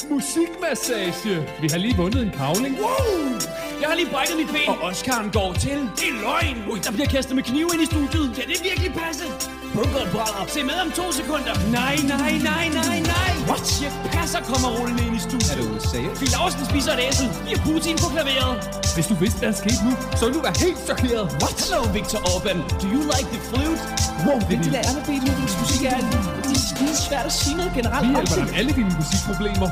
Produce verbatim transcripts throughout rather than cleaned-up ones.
Musikmassage. Vi har lige vundet en kavling. Wow! Jeg har lige brækket mit ben. Og Oscar'en går til. Det er løgn. Ui, der bliver kastet med knive ind i studiet. Kan det virkelig passe? Bunkeren brænder. Se med om to sekunder. Nej, nej, nej, nej, nej. What? Jeg passer kommer rullende ind i studiet. Er du seriøs? Fie Laursen spiser et æsel. Vi har Putin på klaveret. Hvis du vidste, hvad der skete nu, så ville du være helt chokeret. What? Hello, Victor Orban. Do you like the flute? Wow, det Det der er med Beethovens musik er det er skide svært at sige noget generelt. Vi hjælper dig med alle dine musikproblemer.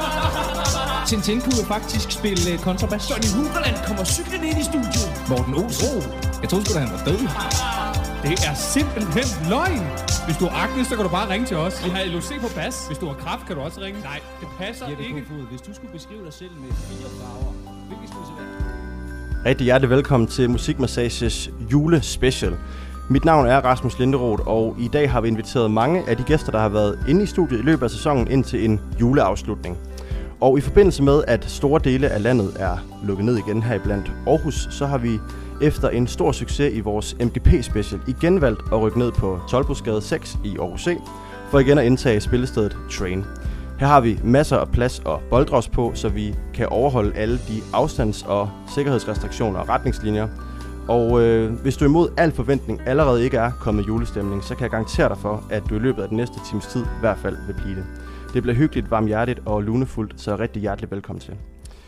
Tintin kunne jo faktisk spille kontrabas. Johnny Huberland kommer cyklen ind i studiet. Morten Olsen. Jeg troede sgu da, han var død. Det er simpelthen løgn. Hvis du har akne, så kan du bare ringe til os. Vi har L O C på bas. Hvis du har kræft, kan du også ringe. Nej, det passer Jeppe ikke. Kofod, hvis du skulle beskrive dig selv med fire farver, hvilke skulle det så være? Rigtig hjertelig velkommen til Musikmassages julespecial. Mit navn er Rasmus Linderoth, og i dag har vi inviteret mange af de gæster, der har været inde i studiet i løbet af sæsonen, ind til en juleafslutning. Og i forbindelse med, at store dele af landet er lukket ned igen her iblandt Aarhus, så har vi efter en stor succes i vores M G P-special igen valgt at rykke ned på Toldbosgade seks i Aarhus C, for igen at indtage spillestedet Train. Her har vi masser af plads og boldros på, så vi kan overholde alle de afstands- og sikkerhedsrestriktioner og retningslinjer. Og øh, hvis du imod al forventning allerede ikke er kommet julestemning, så kan jeg garantere dig for, at du i løbet af den næste times tid i hvert fald vil blive det. Det bliver hyggeligt, varmhjertigt og lunefuldt, så rigtig hjertelig velkommen til.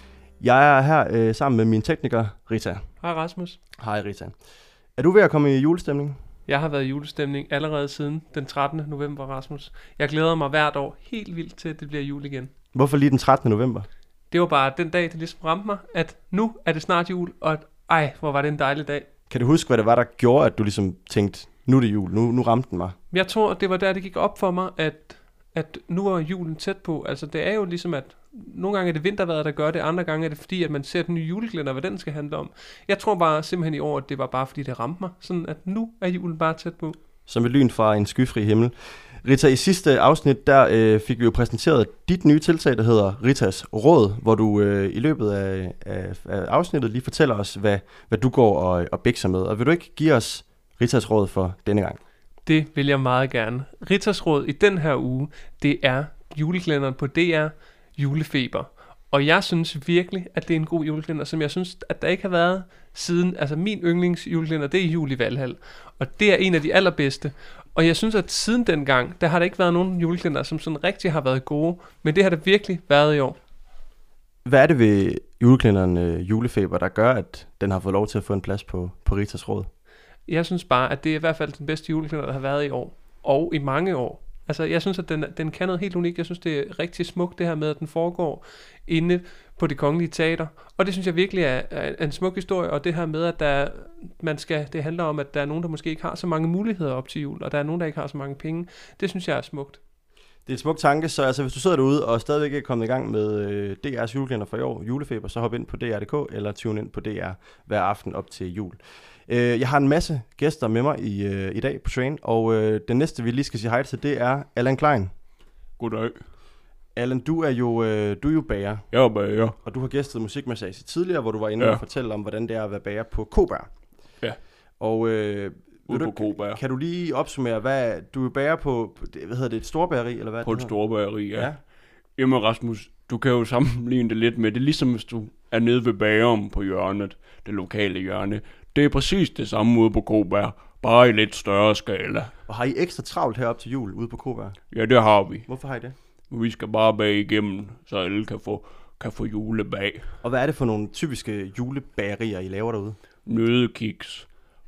Jeg er her øh, sammen med min tekniker, Rita. Hej Rasmus. Hej Rita. Er du ved at komme i julestemning? Jeg har været i julestemning allerede siden den trettende november, Rasmus. Jeg glæder mig hvert år helt vildt til, at det bliver jul igen. Hvorfor lige den trettende november? Det var bare den dag, det ligesom ramte mig, at nu er det snart jul, og at, ej, hvor var det en dejlig dag. Kan du huske, hvad det var, der gjorde, at du ligesom tænkte, nu er det jul, nu, nu ramte den mig? Jeg tror, det var der, det gik op for mig, at, at nu er julen tæt på. Altså det er jo ligesom, at nogle gange er det vintervejret, der gør det, andre gange er det fordi, at man ser den nye juleglænder, hvad den skal handle om. Jeg tror bare simpelthen i år, at det var bare fordi, det ramte mig, sådan at nu er julen bare tæt på. Som et lyn fra en skyfri himmel. Rita, i sidste afsnit, der øh, fik vi jo præsenteret dit nye tiltag, der hedder Ritas Råd, hvor du øh, i løbet af, af, af afsnittet lige fortæller os, hvad, hvad du går og, og bikser med. Og vil du ikke give os Ritas Råd for denne gang? Det vil jeg meget gerne. Ritas Råd i den her uge, det er juleglænderen på D R, Julefeber. Og jeg synes virkelig, at det er en god juleglænder, som jeg synes, at der ikke har været siden, altså min yndlingsjuleglænder, det er Jul i Valhall. Og det er en af de allerbedste. Og jeg synes, at siden dengang, der har der ikke været nogen juleglænder, som sådan rigtig har været gode. Men det har det virkelig været i år. Hvad er det ved juleglænderen øh, Julefeber, der gør, at den har fået lov til at få en plads på, på Ritas Råd? Jeg synes bare, at det er i hvert fald den bedste juleglænder, der har været i år. Og i mange år. Altså, jeg synes, at den, den kan noget helt unikt. Jeg synes, det er rigtig smukt, det her med, at den foregår inde på Det Kongelige Teater. Og det synes jeg virkelig er, er en smuk historie. Og det her med, at der, man skal, det handler om, at der er nogen, der måske ikke har så mange muligheder op til jul. Og der er nogen, der ikke har så mange penge. Det synes jeg er smukt. Det er en smuk tanke, så altså, hvis du sidder derude og stadigvæk ikke er kommet i gang med øh, D R's juleglænder for i år, Julefeber, så hop ind på D R punktum d k eller tune ind på D R hver aften op til jul. Jeg har en masse gæster med mig i, øh, i dag på Train, og øh, den næste, vi lige skal sige hej til, det er Allan Klein. Goddag. Allan, du er jo, øh, du er jo bager. Jeg er bager. Og du har gæstet Musikmassage tidligere, hvor du var inde ja. og fortælle om, hvordan det er at være bager på Koberg. Ja. Og øh, Ude du, på Koberg. Kan du lige opsummere, hvad du er bager på, hvad hedder det, et storbageri, eller hvad? På et storbageri, ja. ja. Jamen Rasmus, du kan jo sammenligne det lidt med, det er ligesom hvis du er nede ved bageren på hjørnet, det lokale hjørne. Det er præcis det samme ude på Koberg, bare i lidt større skala. Og har I ekstra travlt herop til jul ude på Koberg? Ja, det har vi. Hvorfor har I det? Vi skal bare bage igennem, så alle kan få, kan få julebag. Og hvad er det for nogle typiske julebagerier, I laver derude? Nøddekiks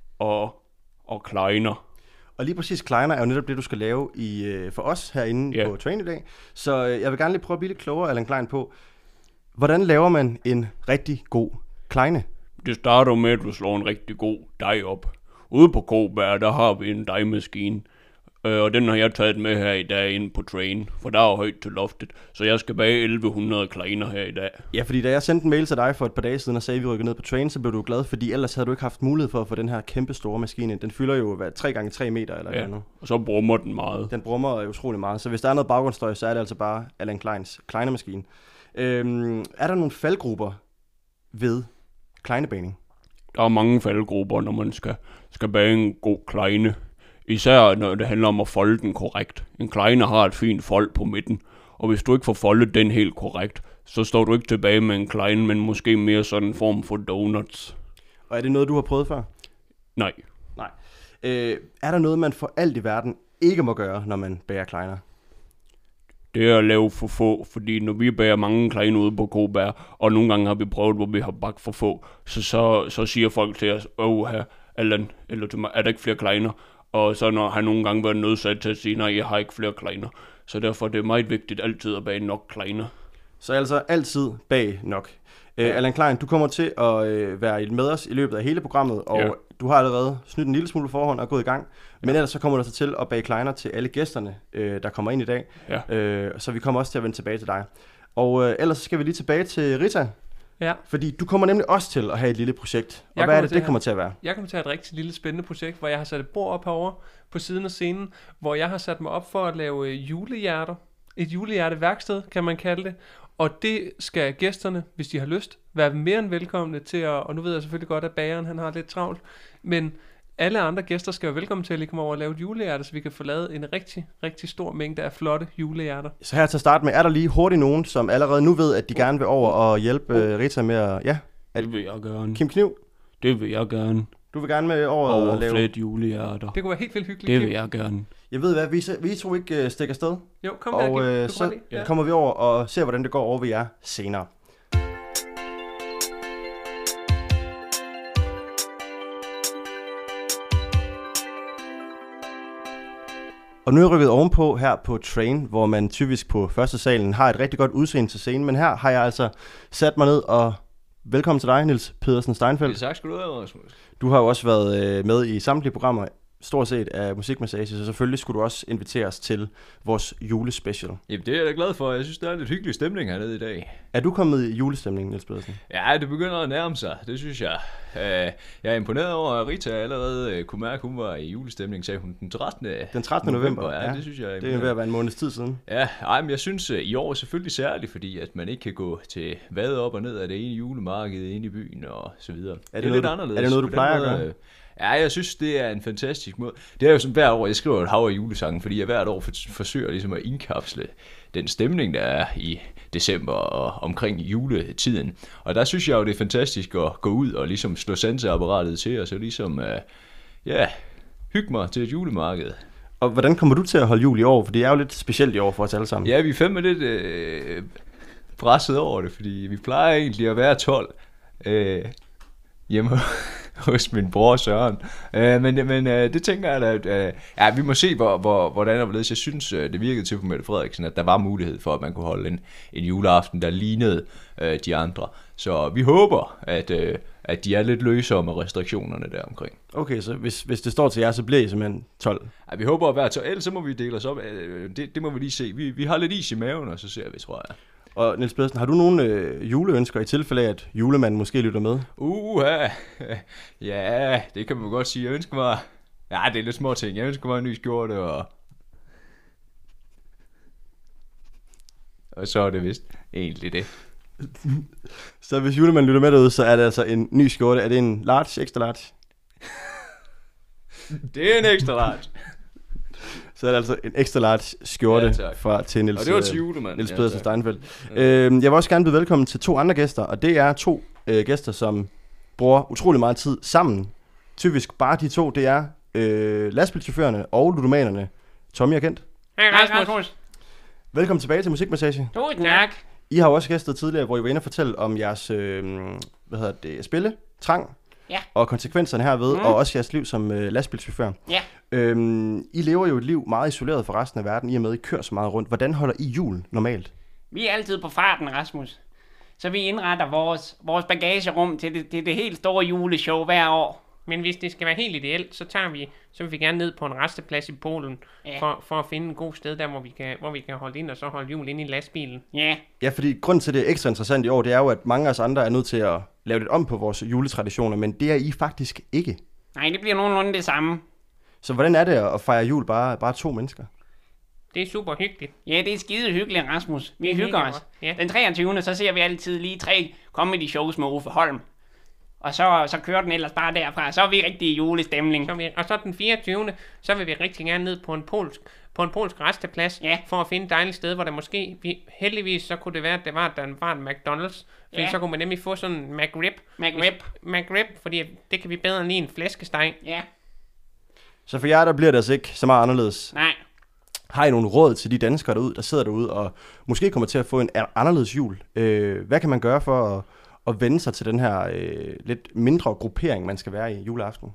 og, og kleiner. Og lige præcis kleiner er jo netop det, du skal lave i, øh, for os herinde ja. på Train i dag. Så øh, jeg vil gerne lige prøve at blive lidt klogere, Allan Klein, på, hvordan laver man en rigtig god kleine? Det starter med, at du slår en rigtig god dej op. Ude på Koberg, der har vi en dejmaskine, øh, og den har jeg taget med her i dag inde på Train, for der er højt til loftet, så jeg skal bage elleve hundrede kleiner her i dag. Ja, fordi da jeg sendte en mail til dig for et par dage siden og sagde, at vi rykker ned på Train, så blev du glad, fordi ellers havde du ikke haft mulighed for at få den her kæmpe store maskine. Den fylder jo hvad, tre gange tre meter eller ja, noget. Og så brummer den meget. Den brummer utrolig meget, så hvis der er noget baggrundsstøj, så er det altså bare Allan Kleins kleinemaskine. Øhm, er der nogle faldgrupper ved kleinebagning? Der er mange faldgrupper, når man skal, skal bage en god kleine. Især når det handler om at folde den korrekt. En kleine har et fint fold på midten, og hvis du ikke får foldet den helt korrekt, så står du ikke tilbage med en klein, men måske mere sådan en form for donuts. Og er det noget, du har prøvet før? Nej. Nej. Øh, er der noget, man for alt i verden ikke må gøre, når man bager kleiner? Det er at lave for få, fordi når vi bager mange kleiner ude på Kobær, og nogle gange har vi prøvet, hvor vi har bagt for få, så, så, så siger folk til os, åh her, Allan, eller til mig, er der ikke flere kleiner? Og så når han nogle gange været nødsat til at sige, nej, jeg har ikke flere kleiner. Så derfor er det meget vigtigt altid at bage nok kleiner. Så altså altid bag nok. Ja. Uh, Allan Klein, du kommer til at uh, være med os i løbet af hele programmet, og ja. du har allerede snydt en lille smule på forhånd og gået i gang. Men ja. ellers så kommer du så til at bage kleiner til alle gæsterne, uh, der kommer ind i dag. Ja. Uh, så vi kommer også til at vende tilbage til dig. Og uh, ellers så skal vi lige tilbage til Rita. Ja. Fordi du kommer nemlig også til at have et lille projekt. Og jeg hvad er det, det kommer til at være? Jeg kommer til at have et rigtig lille spændende projekt, hvor jeg har sat et bord op herovre på siden af scenen, hvor jeg har sat mig op for at lave julehjerter. Et julehjerteværksted, kan man kalde det. Og det skal gæsterne, hvis de har lyst, være mere end velkomne til at, og nu ved jeg selvfølgelig godt, at bageren han har lidt travlt, men alle andre gæster skal være velkommen til at lige komme over og lave et julehjerte, så vi kan få lavet en rigtig, rigtig stor mængde af flotte julehjerter. Så her til at starte med, er der lige hurtigt nogen, som allerede nu ved, at de gerne vil over og hjælpe uh, Rita med at... Ja, at, det vil jeg gerne. Kim Kniv? Det vil jeg gerne. Du vil gerne med over, over og lave... flere julehjerter. Det kunne være helt vildt hyggeligt. Det vil jeg gerne. Jeg ved hvad, vi, vi to ikke uh, stikker afsted. Jo, kom og, her, uh, så ja. kommer vi over og ser, hvordan det går over ved jer senere. Og nu er jeg rykket ovenpå her på Train, hvor man typisk på første salen har et rigtig godt udseende til scenen. Men her har jeg altså sat mig ned og velkommen til dig, Niels Pedersen Steinfeldt. Tak skal du have, Rasmus. Du har jo også været øh, med i samtlige programmer, stort set af Musikmassage, så selvfølgelig skulle du også inviteres til vores julespecial. Jamen det er jeg da glad for. Jeg synes, der er lidt hyggelig stemning hernede i dag. Er du kommet i julestemning, Niels Pedersen? Ja, det begynder at nærme sig. Det synes jeg. Jeg er imponeret over, at Rita allerede kunne mærke, at hun var i julestemning, sagde hun den trettende Den trettende november, november. Ja, ja. det synes jeg er det er ved at være en måneds tid siden. Ja, ej, men jeg synes i år er selvfølgelig særligt, fordi at man ikke kan gå til hvad op og ned af det ene julemarked inde i byen og så videre. Er det, det er noget, lidt du, anderledes. Er det noget, du plejer at gøre? Ja, jeg synes, det er en fantastisk måde. Det er jo som hvert år, jeg skriver et hav af julesange, fordi jeg hvert år forsøger ligesom at indkapsle den stemning, der er i december og omkring juletiden. Og der synes jeg jo, det er fantastisk at gå ud og ligesom slå sanseapparatet til, og så ligesom, uh, ja, hygge mig til et julemarked. Og hvordan kommer du til at holde jul i år? For det er jo lidt specielt i år for os alle sammen. Ja, vi er fandme lidt øh, presset over det, fordi vi plejer egentlig at være tolv øh, hjemme hos min bror Søren. Øh, men men øh, det tænker jeg, at øh, ja, vi må se, hvor, hvor, hvordan der var ledes. Jeg synes, øh, det virkede til på Mette Frederiksen, at der var mulighed for, at man kunne holde en, en juleaften, der lignede øh, de andre. Så vi håber, at, øh, at de er lidt løsere med restriktionerne der omkring. Okay, så hvis, hvis det står til jer, så bliver I simpelthen tolv? Ja, vi håber at være tolv, ellers så må vi dele os op. Det, det må vi lige se. Vi, vi har lidt is i maven, og så ser vi, tror jeg. Og Niels Pedersen, har du nogle øh, juleønsker i tilfælde af, at julemanden måske lytter med? Uha, ja, det kan man godt sige. Jeg ønsker mig, ja, det er lidt små ting. Jeg ønsker mig en ny skjorte, og og så er det vist egentlig det. Så hvis julemanden lytter med derude, så er det altså en ny skjorte. Er det en large, extra large? Det er en extra large. Så er det altså en extra large skjorte ja, fra, til Niels, og det var til julemanden. Niels Pedersen ja, Steinfeldt. Ja. Øh, jeg vil også gerne byde velkommen til to andre gæster, og det er to øh, gæster, som bruger utrolig meget tid sammen. Typisk bare de to, det er øh, lastbilchaufførerne og ludomanerne. Tommy og Kent. Hej Rasmus. Velkommen tilbage til Musikmassage. Tusind tak. I har jo også gæstet tidligere, hvor I var inde og fortælle om jeres øh, hvad hedder det, spille, trang, ja. og konsekvenserne herved, mm. og også jeres liv som øh, lastbilchauffør. Ja. Øhm, I lever jo et liv meget isoleret fra resten af verden, i og med, I kører så meget rundt. Hvordan holder I jul normalt? Vi er altid på farten, Rasmus. Så vi indretter vores, vores bagagerum til det, til det helt store juleshow hver år. Men hvis det skal være helt ideelt, så tager vi, så vil vi gerne ned på en resteplads i Polen, ja. for, for at finde en god sted der, hvor vi, kan, hvor vi kan holde ind og så holde jul ind i lastbilen. Ja. Ja, fordi grund til det er ekstra interessant i år, det er jo, at mange af os andre er nødt til at lave lidt om på vores juletraditioner, men det er I faktisk ikke. Nej, det bliver nogenlunde det samme. Så hvordan er det at fejre jul bare, bare to mennesker? Det er super hyggeligt. Ja, det er skide hyggeligt, Rasmus. Vi hygger os. Ja. Den treogtyvende så ser vi altid lige tre comedy shows med Uffe Holm. Og så, så kører den ellers bare derfra. Så er vi rigtig i julestemning. Så vi, og så den fireogtyvende så vil vi rigtig gerne ned på en polsk, på en polsk resteplads, Ja. for at finde et dejligt sted, hvor der måske, vi, heldigvis så kunne det være, at det var, at der var en McDonald's, fordi Ja. så kunne man nemlig få sådan en McRib. McRib. McRib, fordi det kan vi bedre end lige en flæskesteg. Ja, Så for jer, der bliver det altså ikke så meget anderledes. nej. Har I nogle råd til de danskere derude, der sidder derude og måske kommer til at få en anderledes jul? Øh, hvad kan man gøre for at, at vende sig til den her øh, lidt mindre gruppering, man skal være i juleaften?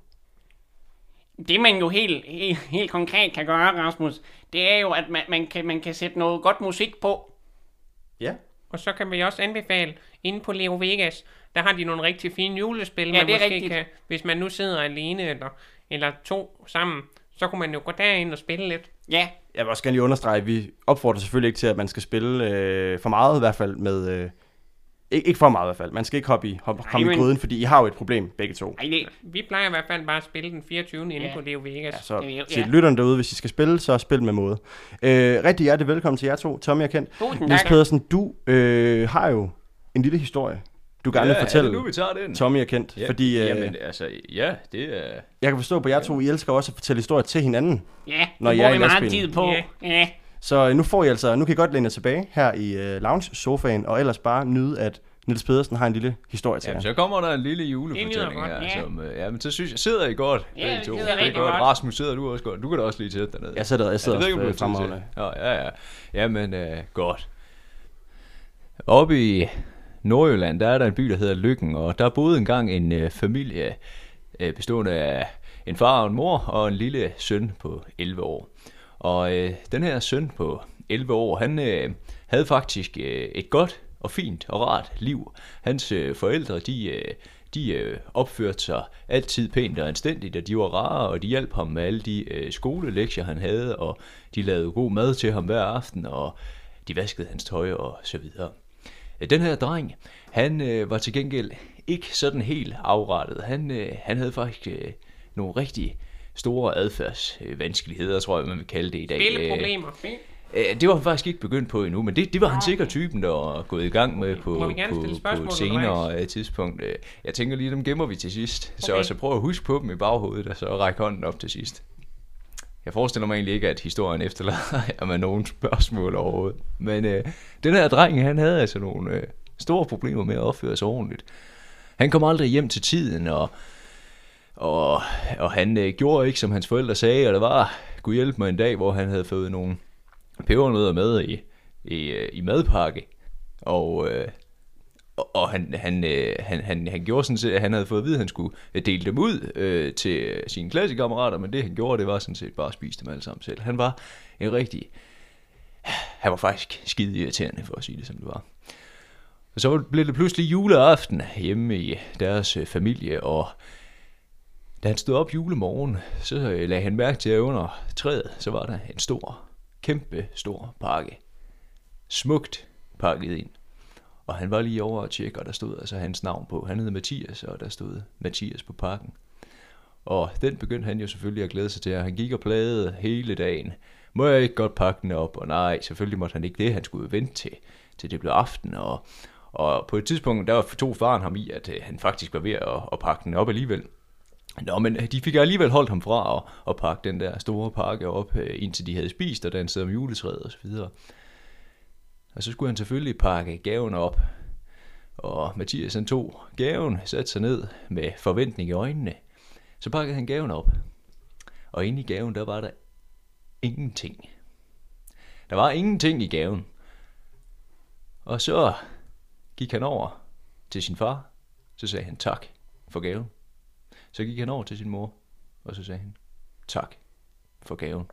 Det man jo helt, helt, helt konkret kan gøre, Rasmus, det er jo, at man, man, kan, man kan sætte noget godt musik på. Ja. Og så kan vi også anbefale, inde på Leo Vegas, der har de nogle rigtig fine julespil, Ja, man det er måske rigtigt. kan, hvis man nu sidder alene eller, eller to sammen, så kunne man jo gå derind og spille lidt. Ja, Jeg vil også gerne lige understrege, at vi opfordrer selvfølgelig ikke til, at man skal spille øh, for meget i hvert fald med... Øh, ikke, ikke for meget i hvert fald. Man skal ikke hoppe i, hoppe, hoppe i men- gryden, fordi I har jo et problem, begge to. ej, det, Vi plejer i hvert fald bare at spille den fireogtyvende inde Ja. på Leo Vegas. Ja, så Det er jo- til ja. lytterne derude, hvis I skal spille, så spil med måde. Øh, rigtig hjertelig velkommen til jer to. Tommy og Kent. tusind Niels tak. Pedersen, du øh, har jo en lille historie, du gerne vil fortælle. er det nu, vi tager den? Tommy og Kent, Ja, fordi øh, Jamen, altså, ja, det er... jeg kan forstå på jer to, I elsker også at fortælle historier til hinanden. Ja, Når det jeg er bruger i vi meget lastbilen. tid på. Ja. Ja. Så øh, nu får I altså, nu kan I godt læne jer tilbage her i øh, lounge-sofaen, og ellers bare nyde, at Niels Pedersen har en lille historie til Jamen, jer. så kommer der en lille Det julefortælling lyder her. godt, ja. Som, øh, ja, men så synes jeg, sidder I godt, Ja, begge vi to. sidder Det er rigtig godt. godt. Rasmus, sidder du også godt? Du kan da også lige tæt dernede. Jeg sidder, jeg sidder Ja, det ved jeg også ikke, om øh, du har tid fremragende. til. Ja, ja, ja. Jamen, øh, godt. Oppe i Nordjylland, der er der en by, der hedder Lykken, og der boede engang en øh, familie øh, bestående af en far og en mor og en lille søn på elleve år. Og øh, den her søn på elleve år, han øh, havde faktisk øh, et godt og fint og rart liv. Hans øh, forældre, de, øh, de øh, opførte sig altid pænt og anstændigt, og de var rare, og de hjalp ham med alle de øh, skolelektier, han havde, og de lavede god mad til ham hver aften, og de vaskede hans tøj og så videre. Den her dreng, han øh, var til gengæld ikke sådan helt afrettet. Han, øh, han havde faktisk øh, nogle rigtig store adfærdsvanskeligheder, tror jeg, man vil kalde det i dag. Spilleproblemer. Øh, det var han faktisk ikke begyndt på endnu, men det, det var han sikkert typen, der var gået i gang med på, Må vi gerne på, stille på spørgsmål et senere øh, tidspunkt. Øh, Jeg tænker lige, dem gemmer vi til sidst. Så, Okay. så prøv at huske på dem i baghovedet, og så række hånden op til sidst. Jeg forestiller mig egentlig ikke, at historien efterlader jer med nogen spørgsmål overhovedet. Men øh, den her dreng, han havde altså nogle øh, store problemer med at opføre sig ordentligt. Han kom aldrig hjem til tiden, og, og, og han øh, gjorde ikke, som hans forældre sagde, og der var, kunne hjælpe mig en dag, hvor han havde fået nogle pebernødder med i, i, øh, i madpakke. Og, øh, og og han, han, øh, han, han, han gjorde sådan set, at han havde fået at vide, at han skulle dele dem ud øh, til sine klassekammerater, men det han gjorde, det var sådan set bare at spise dem alle sammen selv. Han var en rigtig... Han var faktisk skide irriterende, for at sige det som det var. Og så blev det pludselig juleaften hjemme i deres øh, familie, og da han stod op julemorgen, så øh, lagde han mærke til, at under træet, så var der en stor, kæmpe stor pakke. Smukt pakket ind. Og han var lige over at tjekke, og der stod altså hans navn på. Han hed Mathias, og der stod Mathias på pakken. Og den begyndte han jo selvfølgelig at glæde sig til, og han gik og plagede hele dagen. Må jeg ikke godt pakke den op? Og nej, selvfølgelig måtte han ikke det. Han skulle jo vente til, til det blev aften. Og, og på et tidspunkt, der tog faren ham i, at øh, han faktisk var ved at, at pakke den op alligevel. Nå, men de fik alligevel holdt ham fra at, at pakke den der store pakke op, øh, indtil de havde spist og danset om juletræet og så videre. Og så skulle han selvfølgelig pakke gaven op. Og Mathias han tog gaven, satte sig ned med forventning i øjnene. Så pakkede han gaven op. Og inde i gaven, der var der ingenting. Der var ingenting i gaven. Og så gik han over til sin far. Så sagde han tak for gaven. Så gik han over til sin mor. Og så sagde han tak for gaven.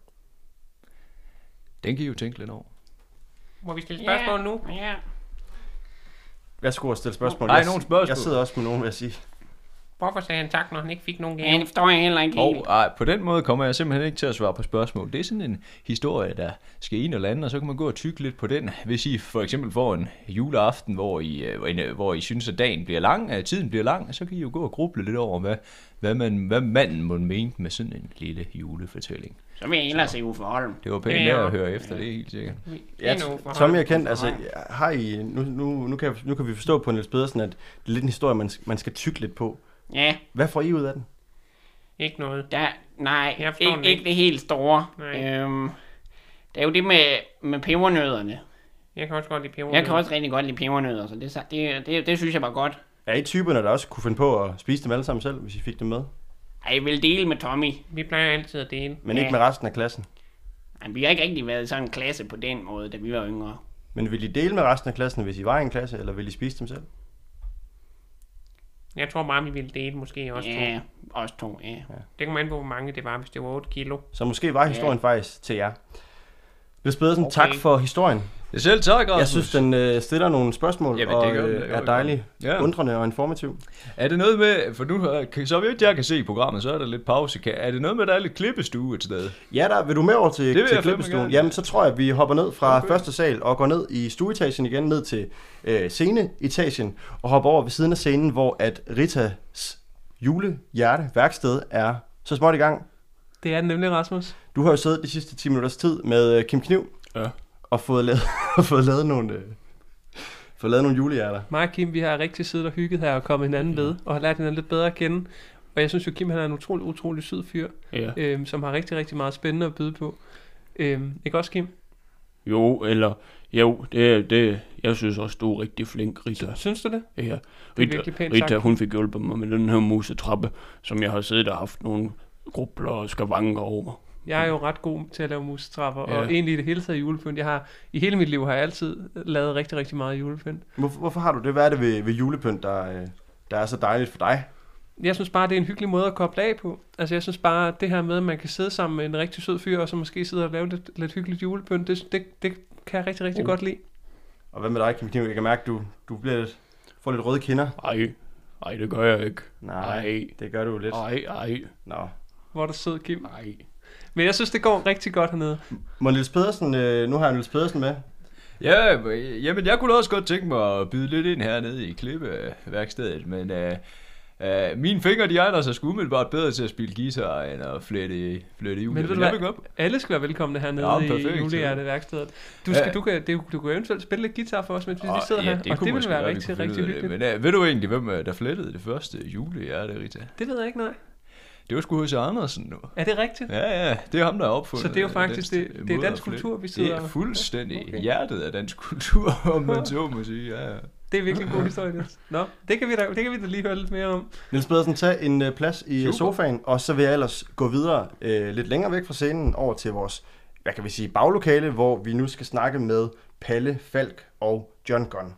Den kan I jo tænke lidt over. Må vi stille spørgsmål Ja, nu? Ja. Værsgo at stille spørgsmål. Nej, Jeg- nogen spørgsmål. Jeg sidder også med nogen, vil jeg sige. Hvorfor sagde han tak, når han ikke fik nogen Ja, gave? det forstår jeg heller ikke Og helt. ej, på den måde kommer jeg simpelthen ikke til at svare på spørgsmål. Det er sådan en historie, der skal ind og lande, og så kan man gå og tykke lidt på den. Hvis I for eksempel får en juleaften, hvor I, øh, hvor I synes, at dagen bliver lang, at tiden bliver lang, så kan I jo gå og gruble lidt over, hvad, hvad, man, hvad manden må mente med sådan en lille julefortælling. Så vil jeg hellere se Uffe Holm. Det var pænt Ja, ja, ja. at høre efter, det er helt sikkert. Ja, Det er nu for Tommy højt. er kendt, altså, har I, nu, nu, nu, kan, jeg- nu kan vi forstå på Niels Pedersen, at det er lidt en historie, man, man skal tykke lidt på. Ja, Hvad får I ud af den? Ikke noget. der, nej, Jeg forstår ikke, den ikke ikke. det helt store. Nej. Øhm, det er jo det med, med pebernødderne. Jeg kan også godt lide peber. Jeg kan også rigtig godt lide pebernødder, så det, det, det, det synes jeg var godt. Er I typerne, der også kunne finde på at spise dem alle sammen selv, hvis I fik dem med? Ej, jeg vil dele med Tommy. Vi plejer altid at dele. Men Ja. ikke med resten af klassen? Ej, vi har ikke rigtig været sådan en klasse på den måde, da vi var yngre. Men vil I dele med resten af klassen, hvis I var i en klasse, eller vil I spise dem selv? Jeg tror bare, vi ville dele måske også Ja, to. os to, ja. Det kommer an på, hvor mange det var, hvis det var otte kilo. Så måske var historien Ja. faktisk til jer. Niels Pedersen, Okay. tak for historien. Det er selv tak, Rasmus. Jeg synes, den øh, stiller nogle spørgsmål, Jamen, det og gør den, øh, det gør er den. dejlig, Ja. undrende og informativ. Er det noget med, for nu øh, så vidt jeg kan se i programmet, så er der lidt pause. Kan- Er det noget med, at der er lidt klippestue et sted? Ja, der vil du med over til, vil til jeg fandme klippestuen. gerne. Jamen, så tror jeg, at vi hopper ned fra Okay. okay. første sal og går ned i stueetagen igen, ned til øh, sceneetagen, og hopper over ved siden af scenen, hvor at Ritas julehjerte værksted er så småt i gang. Det er den nemlig, Rasmus. Du har jo siddet de sidste ti minutters tid med øh, Kim Kniv Ja. og fået lavet, og fået lavet nogle... Øh, fået lavet nogle julehjerter. Mig og Kim, vi har rigtig siddet og hygget her og kommet hinanden ved, og har lært hinanden lidt bedre at kende. Og jeg synes jo, Kim han er en utrolig, utrolig sød fyr, Ja. øhm, som har rigtig, rigtig meget spændende at byde på. Øhm, ikke også, Kim? Jo, eller... Jo, det, det, jeg synes også, du er rigtig flink, Rita. Synes du det? Ja, Det er Rita, virkelig pænt Rita sagt. hun fik hjulpet mig med den her musetrappe, som jeg har siddet og haft nogle grubler og skavanker over. Jeg er jo ret god til at lave musetrapper, Ja. og egentlig i det hele taget julepynt. Jeg har, i hele mit liv har jeg altid lavet rigtig, rigtig meget julepynt. Hvorfor, hvorfor har du det? Hvad er det ved, ved julepynt, der, øh, der er så dejligt for dig? Jeg synes bare, det er en hyggelig måde at koble af på. Altså, jeg synes bare, at det her med, at man kan sidde sammen med en rigtig sød fyr, og så måske sidde og lave lidt, lidt hyggeligt julepynt, det, det, det kan jeg rigtig, rigtig Uh. godt lide. Og hvad med dig, Kim Kniv? Jeg kan mærke, at du, du bliver lidt, får lidt røde kinder. Ej, ej, det gør jeg ikke. Nej, Ej. det gør du lidt. Ej, ej, Nå. Hvor er du sød, Kim. ej. Men jeg synes, det går rigtig godt hernede. Må Niels Pedersen, øh, nu har jeg Niels Pedersen med. Ja, øh, jamen jeg kunne da også godt tænke mig at byde lidt ind hernede i klippeværkstedet, men øh, øh, mine fingre, de egner sig sgu umiddelbart bedre til at spille guitar, end at flette, flette jule. Men ved du jeg hvad? vil godt. Alle skal være velkomne hernede Ja, i perfekt. julehjerteværkstedet. Du, skal, Ja. du, kan, det, du kan eventuelt spille lidt guitar for os, mens vi Åh, lige sidder ja, her. det Og kunne det vil måske være være, vi rigtig, kunne finde rigtig ud af det. hyggeligt. Men øh, ved du egentlig, hvem øh, der flettede det første julehjerte, Rita? Det ved jeg ikke, nej. Det var sgu H C Andersen nu. Er det rigtigt? Ja, ja, det er ham, der har opfundet. Så det er jo øh, faktisk- den det- det er måde at dansk flette. kultur, vi sidder- Det er fuldstændig Okay. okay. hjertet af dansk kultur, om man så må sige. Ja, ja. Det er virkelig en god historie, Niels. Nå, det kan, vi da, det kan vi da lige høre lidt mere om. Niels Pedersen, tag en øh, plads i Super. sofaen, og så vil jeg ellers gå videre øh, lidt længere væk fra scenen over til vores, hvad kan vi sige, baglokale, hvor vi nu skal snakke med Palle Falk og John Gunn.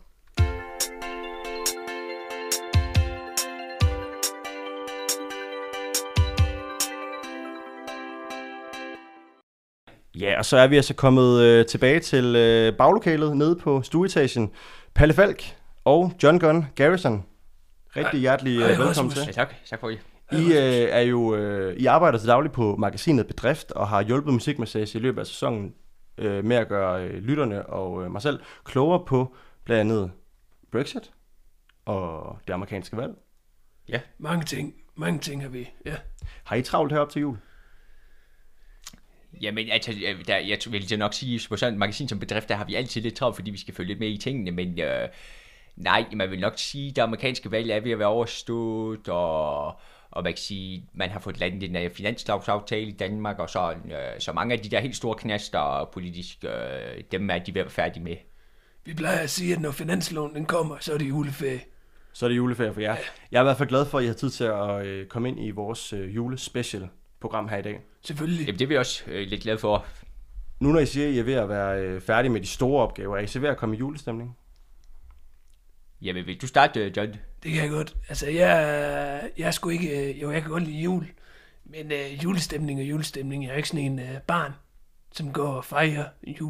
Ja, og så er vi altså kommet øh, tilbage til øh, baglokalet nede på stueetagen. Palle Falk og John Gunn Garrison. Rigtig hjertelig øh, velkommen til. Ja, tak. Tak for I. I øh, er jo øh, I arbejder til daglig på magasinet Bedrift og har hjulpet Musikmassage i løbet af sæsonen øh, med at gøre øh, lytterne og øh, mig selv klogere på blandt andet Brexit og det amerikanske valg. Mange ting. Mange ting har vi. Ja. Har I travlt herop til jul? Jamen, altså, jeg- der, jeg vil så nok sige, på sådan et magasin som Bedrift, der har vi altid lidt travlt, fordi vi skal følge lidt med i tingene, men øh, nej, man vil nok sige, at det amerikanske valg er ved at være overstået, og, og man kan sige, man har fået landet den her finanslovsaftale i Danmark, og så, øh, så mange af de der helt store knaster politisk, øh, dem er de ved at være færdige med. Vi plejer at sige, at når finansloven den kommer, så er det juleferie. Så er det juleferie for jer. Jeg er i hvert fald glad for, at I har tid til at øh, komme ind i vores øh, julespecial program her i dag. Selvfølgelig. Jamen, det er vi også øh, lidt glade for. Nu når I siger, at I er ved at være øh, færdige med de store opgaver, er I så ved at komme i julestemning? Jamen, vil du starte, øh, John? Det kan jeg godt. Altså, jeg, jeg er sgu ikke... øh, Jo, jeg kan godt lide jul. Men øh, julestemning og julestemning, jeg er ikke sådan en øh, barn, som går og fejrer jul.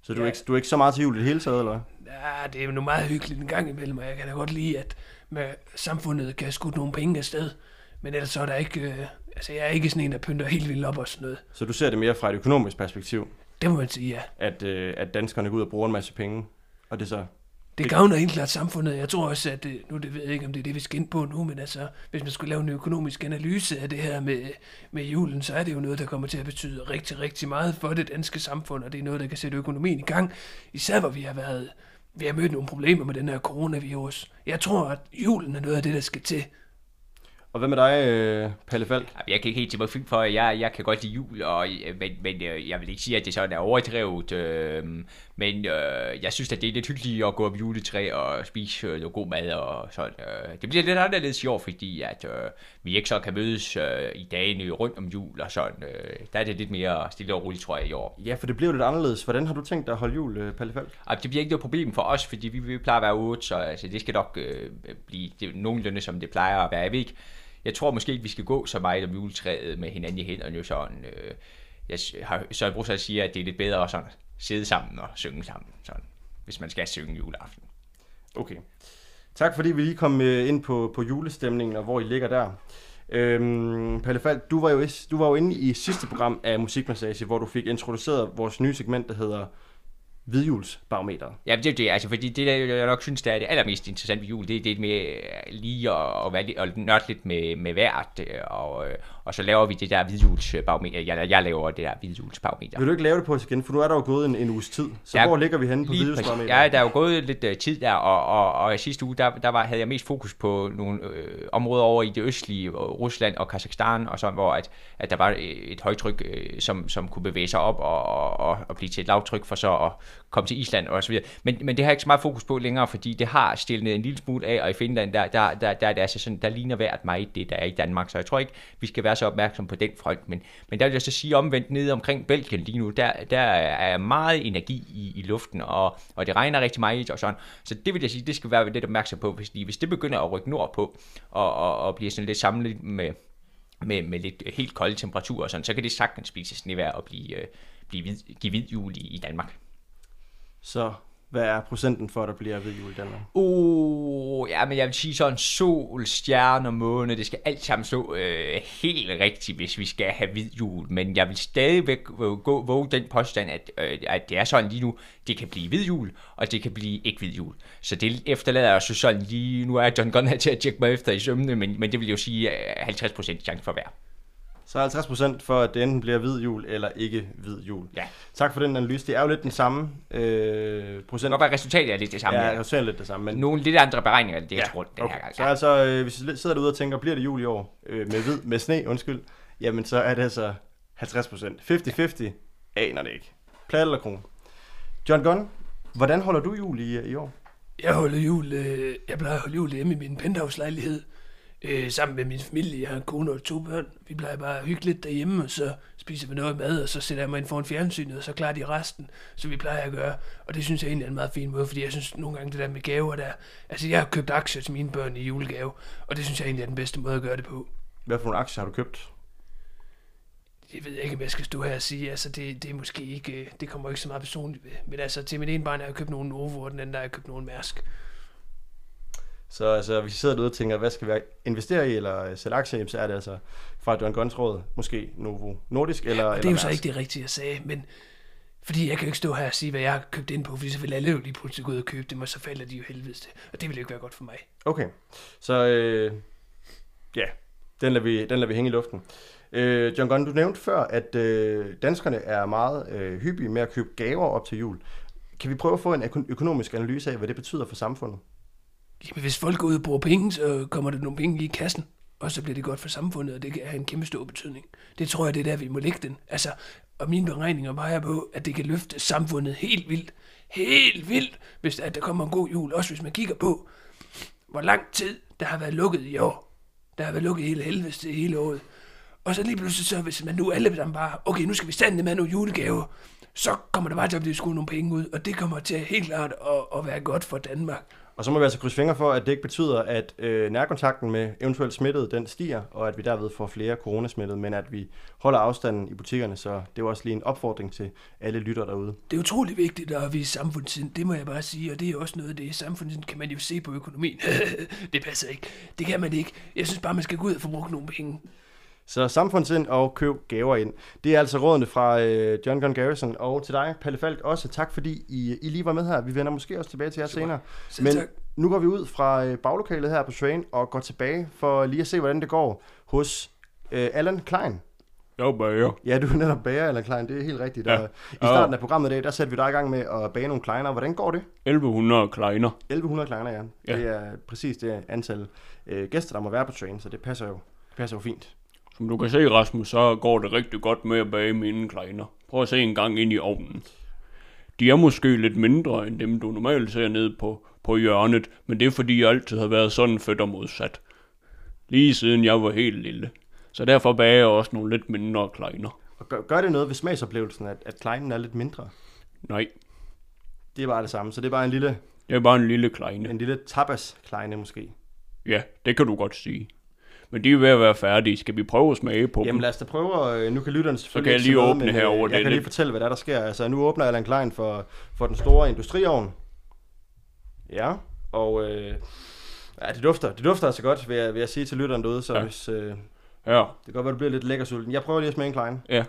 Så du, Ja. er ikke, du er ikke så meget til jul i det hele taget, eller hvad? Ja, det er jo noget meget hyggeligt en gang imellem, og jeg kan da godt lide, at med samfundet kan skudt nogle penge afsted. Men ellers så er der ikke... Øh, altså, jeg er ikke sådan en, der pynter helt vildt op og sådan noget. Så du ser det mere fra et økonomisk perspektiv, Det må man sige, ja. at, øh, at danskerne går ud og bruger en masse penge, og det så... Det gavner helt klart samfundet. Jeg tror også, at det, nu det ved jeg ikke, om det er det, vi skal ind på nu, men altså, hvis man skulle lave en økonomisk analyse af det her med, med julen, så er det jo noget, der kommer til at betyde rigtig, rigtig meget for det danske samfund, og det er noget, der kan sætte økonomien i gang. Især hvor vi har været, vi har mødt nogle problemer med den her coronavirus. Jeg tror, at julen er noget af det, der skal til. Og hvad med dig, øh, Palle Falk? Jeg kan ikke helt til mig fyldt for, jeg, jeg kan godt lide jul, og, men, men jeg vil ikke sige, at det sådan er overdrevet. Øh, men øh, jeg synes, at det er lidt hyggeligt at gå op juletræ og spise øh, noget god mad og sådan. Øh, det bliver lidt anderledes i år, fordi at, øh, vi ikke så kan mødes øh, i dagene rundt om jul og sådan. Øh, der er det lidt mere stille og roligt, tror jeg, i år. Ja, for det bliver jo lidt anderledes. Hvordan har du tænkt dig at holde jul, øh, Palle Falk? Altså, det bliver ikke noget problem for os, fordi vi, vi plejer at være otte, så altså, det skal nok øh, blive det, nogenlunde, som det plejer at være. Jeg ved ikke. Jeg tror måske ikke, vi skal gå så meget om juletræet med hinanden i hænderne. Jo sådan, øh, jeg har så jeg brugt at sige, at det er lidt bedre at sådan, sidde sammen og synge sammen, sådan, hvis man skal synge juleaften. Okay. Tak fordi vi lige kom øh, ind på, på julestemningen, og hvor I ligger der. Øhm, Palle Falk, du var, jo, du var jo inde i sidste program af Musikmassage, hvor du fik introduceret vores nye segment, der hedder Hvidjulsbarometeret. Ja, det er det, altså, fordi det, der, jeg nok synes, der er det allermest interessante ved jul, det er det med lige at, at, være, at nørde lidt med, med vejret, og, og så laver vi det der hvidjulsbarometer. Jeg, jeg laver det der hvidjulsbarometer. Vil du ikke lave det på os igen, for nu er der jo gået en, en uges tid. Så ja, hvor ligger vi henne på hvidjulsbarometeret? Ja, der er jo gået lidt uh, tid der, og, og, og sidste uge, der, der var, havde jeg mest fokus på nogle øh, områder over i det østlige, Rusland og Kazakhstan, og sådan, hvor at, at der var et højtryk, øh, som, som kunne bevæge sig op og, og, og blive til et lavtryk for så at komme til Island og så videre. Men, men det har jeg ikke så meget fokus på længere, fordi det har stillet en lille smule af, og i Finland, der, der, der, der, der, altså sådan, der ligner vejret meget det, der er i Danmark. Så jeg tror ikke, vi skal være så opmærksom på den front. Men, men der vil jeg så sige omvendt nede omkring Belgien lige nu, der, der er meget energi i, i luften, og, og det regner rigtig meget og sådan. Så det vil jeg sige, det skal være lidt opmærksom på, hvis, hvis det begynder at rykke nordpå, og, og, og bliver sådan lidt samlet med, med, med lidt helt kolde temperaturer og sådan, så kan det sagtens blive til snevejr og blive, blive vid, give hvid jul i, i Danmark. Så hvad er procenten for, at der bliver hvid jul i Danmark? Uh, ja, men jeg vil sige sådan sol, stjerne og måne, det skal alt sammen stå øh, helt rigtigt, hvis vi skal have hvid jul. Men jeg vil stadigvæk gå våge den påstand, at, øh, at det er sådan lige nu, det kan blive hvid jul, og det kan blive ikke hvid jul. Så det efterlader jeg så sådan lige, nu er John Gunn her til at tjekke mig efter i sømmene, men, men det vil jo sige halvtreds procent chance for hver. Så halvtreds procent for, at det enten bliver hvid jul eller ikke hvid jul. Ja. Tak for den analyse. Det er jo lidt den samme øh, procent. Det kan godt være, resultatet er lidt det samme. Ja, resultatet er lidt det samme. Men... Nogle lidt andre beregninger, det er ja, rundt den okay. her gang. Så altså, øh, hvis I sidder derude og tænker, bliver det jul i år øh, med hvid, med sne, undskyld, jamen så er det altså halvtreds procent. halvtreds halvtreds aner det ikke. Plat eller kron. John Gunn, hvordan holder du jul i, i år? Jeg holder jul, øh, jeg plejer at holde jul hjemme i min penthouse-lejlighed. Øh, sammen med min familie. Jeg har en kone og to børn. Vi plejer bare at hygge lidt derhjemme, og så spiser vi noget mad, og så sætter jeg mig ind foran fjernsynet, og så klarer de resten, som vi plejer at gøre. Og det synes jeg egentlig er en meget fin måde, fordi jeg synes nogle gange det der med gaver der... Altså jeg har købt aktier til mine børn i julegave, og det synes jeg egentlig er den bedste måde at gøre det på. Hvad for nogle aktier har du købt? Jeg ved ikke, om jeg skal stå her og sige, altså det, det er måske ikke... Det kommer ikke så meget personligt ved. Men altså til min ene barn har jeg købt nogle Novo, og den anden der har jeg købt nogle Mærsk. Så altså, hvis I sidder derude og tænker, hvad skal vi investere i, eller sætte aktier i, så er det altså fra John Gunns råd, måske Novo Nordisk, eller... Ja, eller det er jo Mærsk. så ikke det rigtige, jeg sagde, men... Fordi jeg kan jo ikke stå her og sige, hvad jeg har købt ind på, fordi så vil alle jo lige pludselig gå ud og købe dem, og så falder de jo helvedes til. Og det vil jo ikke være godt for mig. Okay, så øh, ja, den lader, vi, den lader vi hænge i luften. Øh, John Gunn, du nævnte før, at øh, danskerne er meget øh, hyppige med at købe gaver op til jul. Kan vi prøve at få en økonomisk analyse af, hvad det betyder for samfundet? Jamen, hvis folk går ud og bruger penge, så kommer der nogle penge i kassen, og så bliver det godt for samfundet, og det kan have en kæmpe stor betydning. Det tror jeg, det er der, vi må lægge den. Altså, og mine beregninger peger på, at det kan løfte samfundet helt vildt. Helt vildt, hvis at der kommer en god jul. Også hvis man kigger på, hvor lang tid der har været lukket i år. Der har været lukket hele helvedes til hele året. Og så lige pludselig så, hvis man nu alle sammen bare, okay, nu skal vi stande med nogle julegaver, så kommer der bare til at blive skudt nogle penge ud, og det kommer til helt klart at, at være godt for Danmark. Og så må vi altså krydse fingre for, at det ikke betyder, at øh, nærkontakten med eventuelt smittede, den stiger, og at vi derved får flere coronasmittede, men at vi holder afstanden i butikkerne, så det var også lige en opfordring til alle lytter derude. Det er utrolig vigtigt at vise samfundssind, det må jeg bare sige, og det er også noget af det. Samfundssind kan man jo se på økonomien. Det passer ikke. Det kan man ikke. Jeg synes bare, man skal gå ud og få brugt nogle penge. Så samfundssind og køb gaver ind. Det er altså rådene fra øh, John Gunn Garrison, og til dig, Palle Falk, også tak fordi I, I lige var med her. Vi vender måske også tilbage til jer senere. Men tak. Nu går vi ud fra øh, baglokalet her på Train og går tilbage for lige at se, hvordan det går hos øh, Allan Klein. Jeg er bager. Ja, du er netop bager, Allan Klein, det er helt rigtigt. Ja. Og i starten af programmet i dag, der satte vi dig i gang med at bage nogle kleiner. Hvordan går det? elleve hundrede kleiner. elleve hundrede kleiner, ja. ja. Det er præcis det antal øh, gæster, der må være på Train, så det passer jo, det passer jo fint. Som du kan se, Rasmus, så går det rigtig godt med at bage mine kleiner. Prøv at se en gang ind i ovnen. De er måske lidt mindre end dem, du normalt ser nede på, på hjørnet, men det er fordi, jeg altid har været sådan fedt og modsat. Lige siden jeg var helt lille. Så derfor bager jeg også nogle lidt mindre kleiner. Og gør, gør det noget ved smagsoplevelsen, at, at kleinen er lidt mindre? Nej. Det er bare det samme, så det er bare en lille... Det er bare en lille kleine. En lille tapas-kleine måske. Ja, det kan du godt sige. Men de er ved at være færdige. Skal vi prøve at smage på Jamen, dem? Jamen lad os da prøve. Nu kan lytterne selvfølgelig så kan jeg lige åbne med, herover. Jeg det kan lige fortælle, hvad der, der sker. Altså, nu åbner Allan Klein for, for den store industriovn. Ja, og øh, ja, det dufter. Det dufter altså godt, vil jeg, vil jeg sige til lytterne derude. Så ja. Hvis, øh, ja. Det kan godt være, du bliver lidt lækker sulten. Jeg prøver lige at smage en Klein. Ja.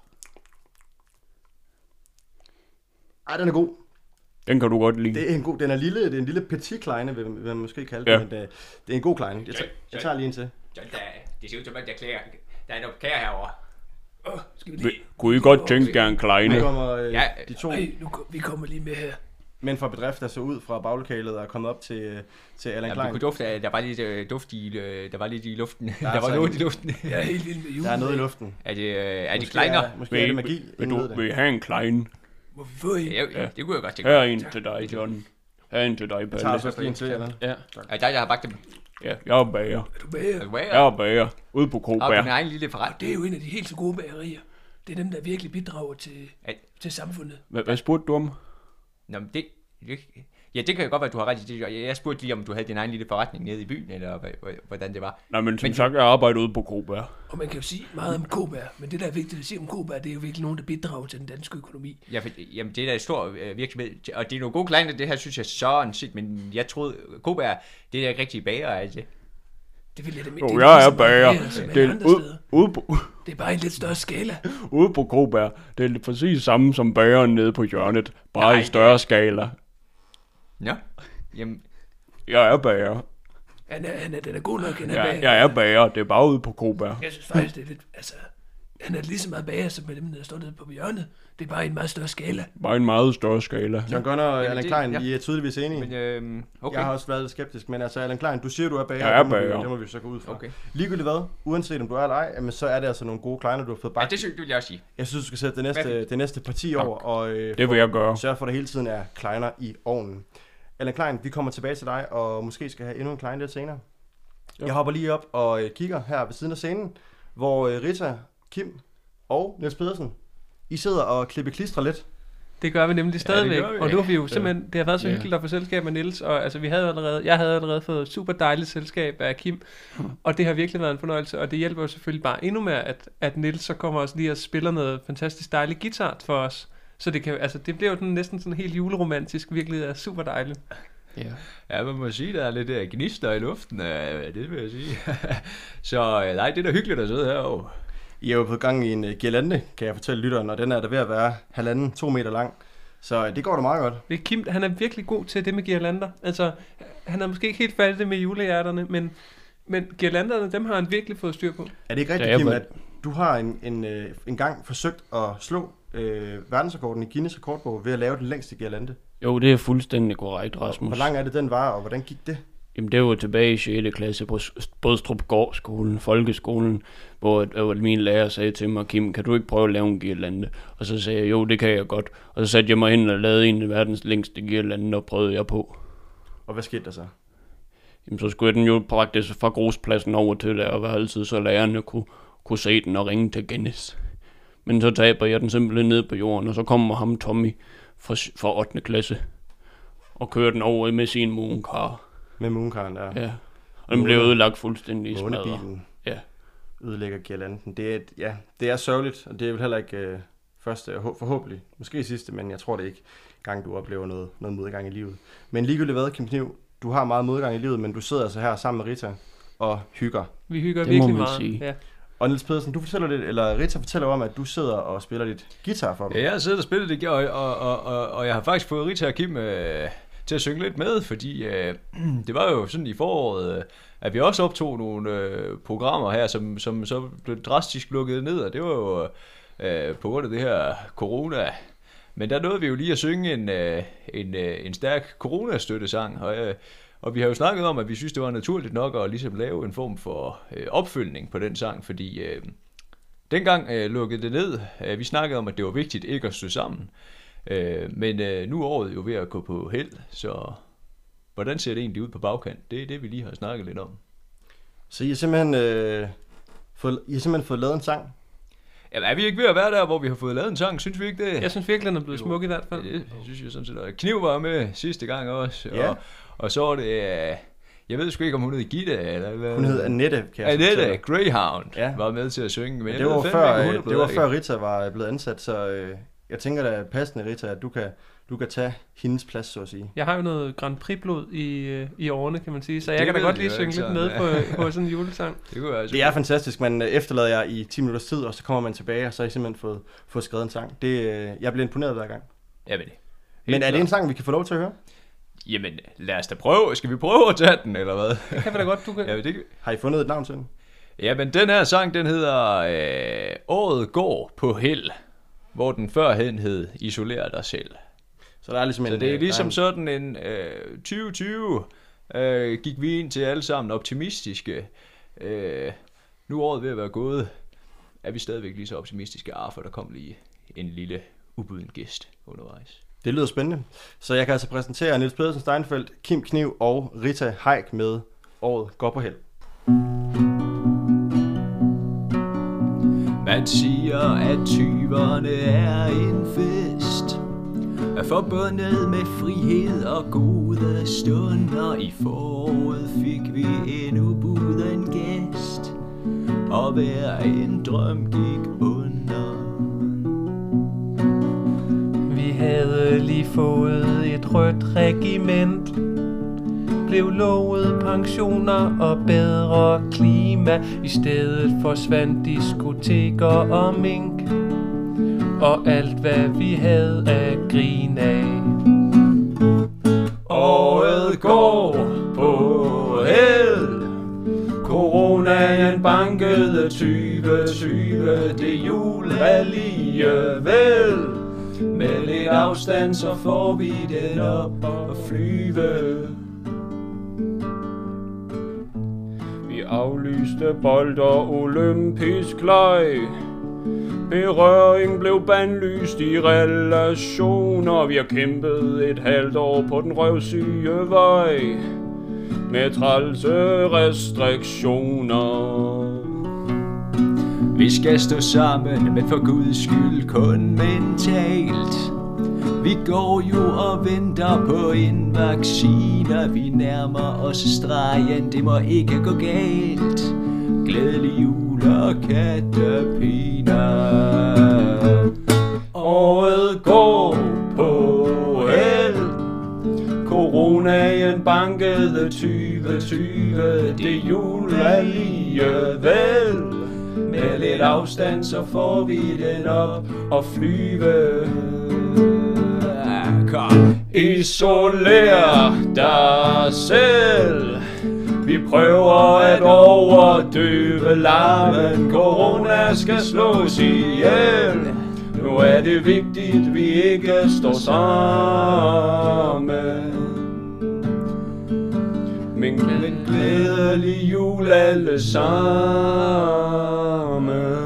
Ej, den er god. Den kan du godt lide. Det er en god, den er lille, det er en lille petit kleine, vil, vil man måske kalde ja. det, men det, det er en god kleine. Jeg, tager, jeg tager lige en til. Det ser ud som, at jeg klæder. Der er noget kære herovre. Oh, skal vi lige... Kunne I godt tænke jer en kleine? Nu kommer øh, ja. de to... Ej, nu, vi kommer lige med her. Men fra bedrift, der så ud fra baglokalet og er kommet op til, til Allan Klein. Ja, du kunne dufte, der var lidt uh, duft i, uh, der var lidt i luften. Der, der var noget i luften. Jeg er helt vild med julen. Der er noget i luften. Er det, uh, er måske det kleiner? Er, måske vil, er det magi. Vil, du, vil I have en kleine? Må vi få en? Ja, ja, det kunne jeg godt tænke. Her er en til dig, John. Her er en til dig, Palle. Jeg tager også lige en til, Allan. Ja. Er der, jeg har bagt dem? Ja, jeg er bager. Er du bager? Er du bager? Jeg er bager. Ude på Koberg. Og din egen lille forretning. Det er jo en af de helt så gode bagerier. Det er dem, der virkelig bidrager til, ja. til samfundet. Hvad, hvad spurgte du om? Nå, men det, det... Ja, det kan godt være, at du har ret i det. Jeg spurgte lige, om du havde din egen lille forretning nede i byen, eller hvordan det var. Nej, men som men, sagt, jeg arbejder ude på Koberg. Og man kan jo sige meget om Koberg, men det, der er vigtigt at sige om Koberg, det er jo virkelig nogen, der bidrager til den danske økonomi. Ja, for, jamen, det er da en stor øh, virksomhed, og det er nogle gode kleiner, det her synes jeg sådan set, men jeg troede, Koberg, det er da ikke rigtig bager, altså. Det vil jeg da Jo, det jeg er bager. Det er ude, ude på... Det er bare en lidt større skala. Ude på Koberg, det er præcis samme som bageren nede på hjørnet, bare Nej, i større ja. skala. Ja, jamen... Jeg er bager. Han er, han er, den er god nok, han er ja, bager. Jeg er bager, det er bare ude på Koberg. Jeg synes faktisk, det er lidt, altså... Han er lige så meget bager, som med dem, der står nede på hjørnet. Det er bare en meget større skala. Bare en meget større skala. John Gunn og Allan Klein, ja. I er tydeligvis enige. Men, øh, okay. Jeg har også været lidt skeptisk, men altså Allan Klein, du siger, du er bager. Jeg er bager. Det må vi så gå ud fra. Okay. Ligegyldigt hvad, uanset om du er eller ej, jamen, så er det altså nogle gode kleiner, du har fået bagt. Ja, det synes, vil jeg også sige. Jeg synes, du skal sætte det næste, det næste parti over, og øh, det vil jeg gøre. Sørge for, at der hele tiden er kleiner i ovnen. Allan Klein, vi kommer tilbage til dig, og måske skal have endnu en klein lidt senere. Jo. Jeg hopper lige op og øh, kigger her ved siden af scenen, hvor øh, Rita, Kim og Niels Pedersen, I sidder og klipper klistre lidt. Det gør vi nemlig stadigvæk, ja, vi. Og nu har vi jo simpelthen, det har været så ja. hyggeligt at få selskab med Niels, og altså vi havde allerede, jeg havde allerede fået super dejligt selskab af Kim, og det har virkelig været en fornøjelse, og det hjælper jo selvfølgelig bare endnu mere, at, at Niels så kommer også lige og spiller noget fantastisk dejligt guitar for os, så det kan, altså det bliver jo den, næsten sådan helt juleromantisk, virkelig er super dejligt. Ja. Ja, man må sige, der er lidt uh, gnister i luften, uh, det vil jeg sige. Så uh, nej, det er da hyggeligt at sidde herovre. I er jo på gang i en uh, girlande, kan jeg fortælle lytteren, og den er der ved at være halvanden, to meter lang. Så uh, det går da meget godt. Det er Kim, han er virkelig god til det med girlander. Altså, han er måske ikke helt færdig det med julehjerterne, men, men girlanderne, dem har han virkelig fået styr på. Er det ikke rigtigt, Kim, at du har en, en, uh, en gang forsøgt at slå uh, verdensrekorden i Guinness rekordbog ved at lave den længste girlande? Jo, det er fuldstændig korrekt, Rasmus. Hvor lang er det, den var, og hvordan gik det? Jamen, det var tilbage i sjette klasse på Bådstrup Gårdskolen, folkeskolen, hvor, hvor min lærer sagde til mig, Kim, kan du ikke prøve at lave en girlande? Og så sagde jeg, jo, det kan jeg godt. Og så satte jeg mig hen og lavede en af verdens længste girlande, og prøvede jeg på. Og hvad skete der så? Jamen, så skulle jeg den jo praktisk fra gruspladsen over til der, og var altid så lærerne kunne, kunne se den og ringe til Guinness. Men så taber jeg den simpelthen ned på jorden, og så kommer ham Tommy fra, fra ottende klasse. og køre den over med sin Mooncar. Med Mooncaren der. Ja. Og den blev ødelagt fuldstændig i smadret. Månebilen. Ja. Ødelægger girlanden. Det er, et, ja, det er sørgeligt, og det er vel heller ikke øh, første, forhåbentlig, måske sidste, men jeg tror det ikke, gang du oplever noget, noget modgang i livet. Men ligegyldigt hvad, Kim Kniv, du har meget modgang i livet, men du sidder altså her sammen med Rita og hygger. Vi hygger det virkelig må man meget. Sige. Ja. Og Niels Pedersen, du fortæller lidt, eller Rita fortæller om, at du sidder og spiller lidt guitar for dem. Ja, jeg har siddet og spillet det, og, og, og, og, og jeg har faktisk fået Rita og Kim øh, til at synge lidt med, fordi øh, det var jo sådan i foråret, øh, at vi også optog nogle øh, programmer her, som, som så blev drastisk lukket ned, og det var jo øh, på grund af det her corona. Men der nåede vi jo lige at synge en, øh, en, øh, en stærk coronastøttesang, og, øh, og vi har jo snakket om, at vi synes, det var naturligt nok at ligesom lave en form for øh, opfølgning på den sang, fordi øh, dengang øh, lukkede det ned. Øh, vi snakkede om, at det var vigtigt ikke at stå sammen. Øh, men øh, nu er året jo ved at gå på held, så hvordan ser det egentlig ud på bagkant? Det er det, vi lige har snakket lidt om. Så I har simpelthen, øh, fået, I har simpelthen fået lavet en sang? Jamen, er vi ikke ved at være der, hvor vi har fået lavet en sang? Synes vi ikke det? Jeg synes virkelig, den er blevet smuk i hvert fald. Ja, det synes jeg sådan set. Og Kniv var med sidste gang også. Ja. Og, og så er det... Øh, jeg ved sgu ikke, om hun hed Gitte, eller hvad? Hun hed Annette, kan jeg Annette Greyhound ja. var med til at synge. Men det var, før, ikke, det var før Rita var blevet ansat, så øh, jeg tænker da passende, Rita, at du kan, du kan tage hendes plads, så at sige. Jeg har jo noget Grand Prix-blod i, i årene, kan man sige, så jeg det kan da godt vi lige synge lidt med på, på sådan en julesang. Det, kunne jeg det er fantastisk, man efterlader jer i ti minutters tid, og så kommer man tilbage, og så har I simpelthen fået, fået skrevet en sang. Det, øh, jeg bliver imponeret hver gang. Jamen, Men er det en sang, vi kan få lov til at høre? Jamen, lad os da prøve. Skal vi prøve at tage den, eller hvad? Det kan vi da godt, du kan. Ja, det... Har I fundet et navn til den? Jamen, den her sang, den hedder øh, Året går på held, hvor den førhen hed Isoler dig selv. Så, der er ligesom så en, det er ligesom en... sådan en øh, tyve tyve øh, gik vi ind til alle sammen optimistiske. Øh, nu er året ved at være gået. Er vi stadigvæk lige så optimistiske? Ah, for der kom lige en lille ubuden gæst undervejs. Det lyder spændende. Så jeg kan altså præsentere Niels Pedersen Steinfeldt, Kim Kniv og Rita Haik med Året går på held. Man siger, at tyverne er en fest, er forbundet med frihed og gode stunder. I foråret fik vi en ubuden gæst, og hver en drøm gik under. Vi havde lige fået et rødt regiment, blev lovet pensioner og bedre klima. I stedet forsvandt diskoteker og mink, og alt hvad vi havde at grine af. Året går på held, coronaen bankede tyve tyve, det jul alligevel. Med lidt afstand, så får vi den op og flyve. Vi aflyste bold og olympisk leg. Berøring blev bandlyst i relationer. Vi har kæmpet et halvt år på den røvsyge vej med trælse restriktioner. Vi skal stå sammen, men for Guds skyld kun mentalt. Vi går jo og venter på en vaccine. Vi nærmer os stregen, det må ikke gå galt. Glædelig jul og kattepiner. Året går på held, coronaen bankede tyve tyve, det jul alligevel. Med lidt afstand, så får vi den op og flyve. Kom. Isoler dig selv. Vi prøver at overdøve larmen. Corona skal slås ihjel. Nu er det vigtigt, vi ikke står sammen. Men glædelig jul alle sammen.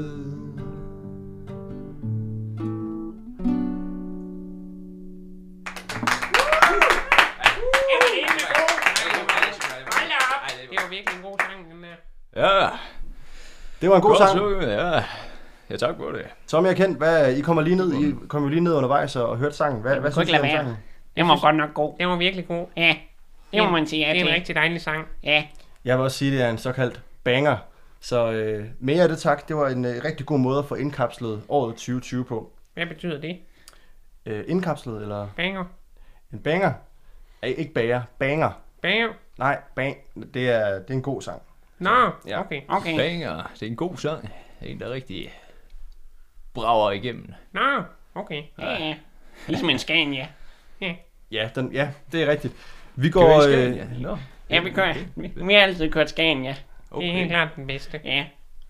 Ja. Det var en god Godt sang. Slukket. Ja. Ja, tak for det. Som jeg kendt, hvad, I kommer lige ned, I kommer lige ned undervejs og hørte sangen. Hvad, hvad synes I om sangen? Den var godt nok god. Den var virkelig god. Ja, det må man sige. Det er en det. rigtig dejlig sang. Ja. Jeg vil også sige, at det er en såkaldt banger. Så øh, mere af det tak. Det var en øh, rigtig god måde at få indkapslet året tyve tyve på. Hvad betyder det? Øh, indkapslet, eller? Banger. En banger? Ej, ikke bager. Banger. Banger? Nej, bang. Det er, det er en god sang. Nå, ja. okay. Okay. Banger. Det er en god sang. En, der rigtig brager igennem. Nå, okay. Ja, ja. Ligesom en Scania. Ja. Ja, den, ja, det er rigtigt. Vi Går, går... vi Øh, ja. No. Ja, vi kører. Vi, vi har altid kørt Scania. Okay. Det er helt klart den bedste. Ja.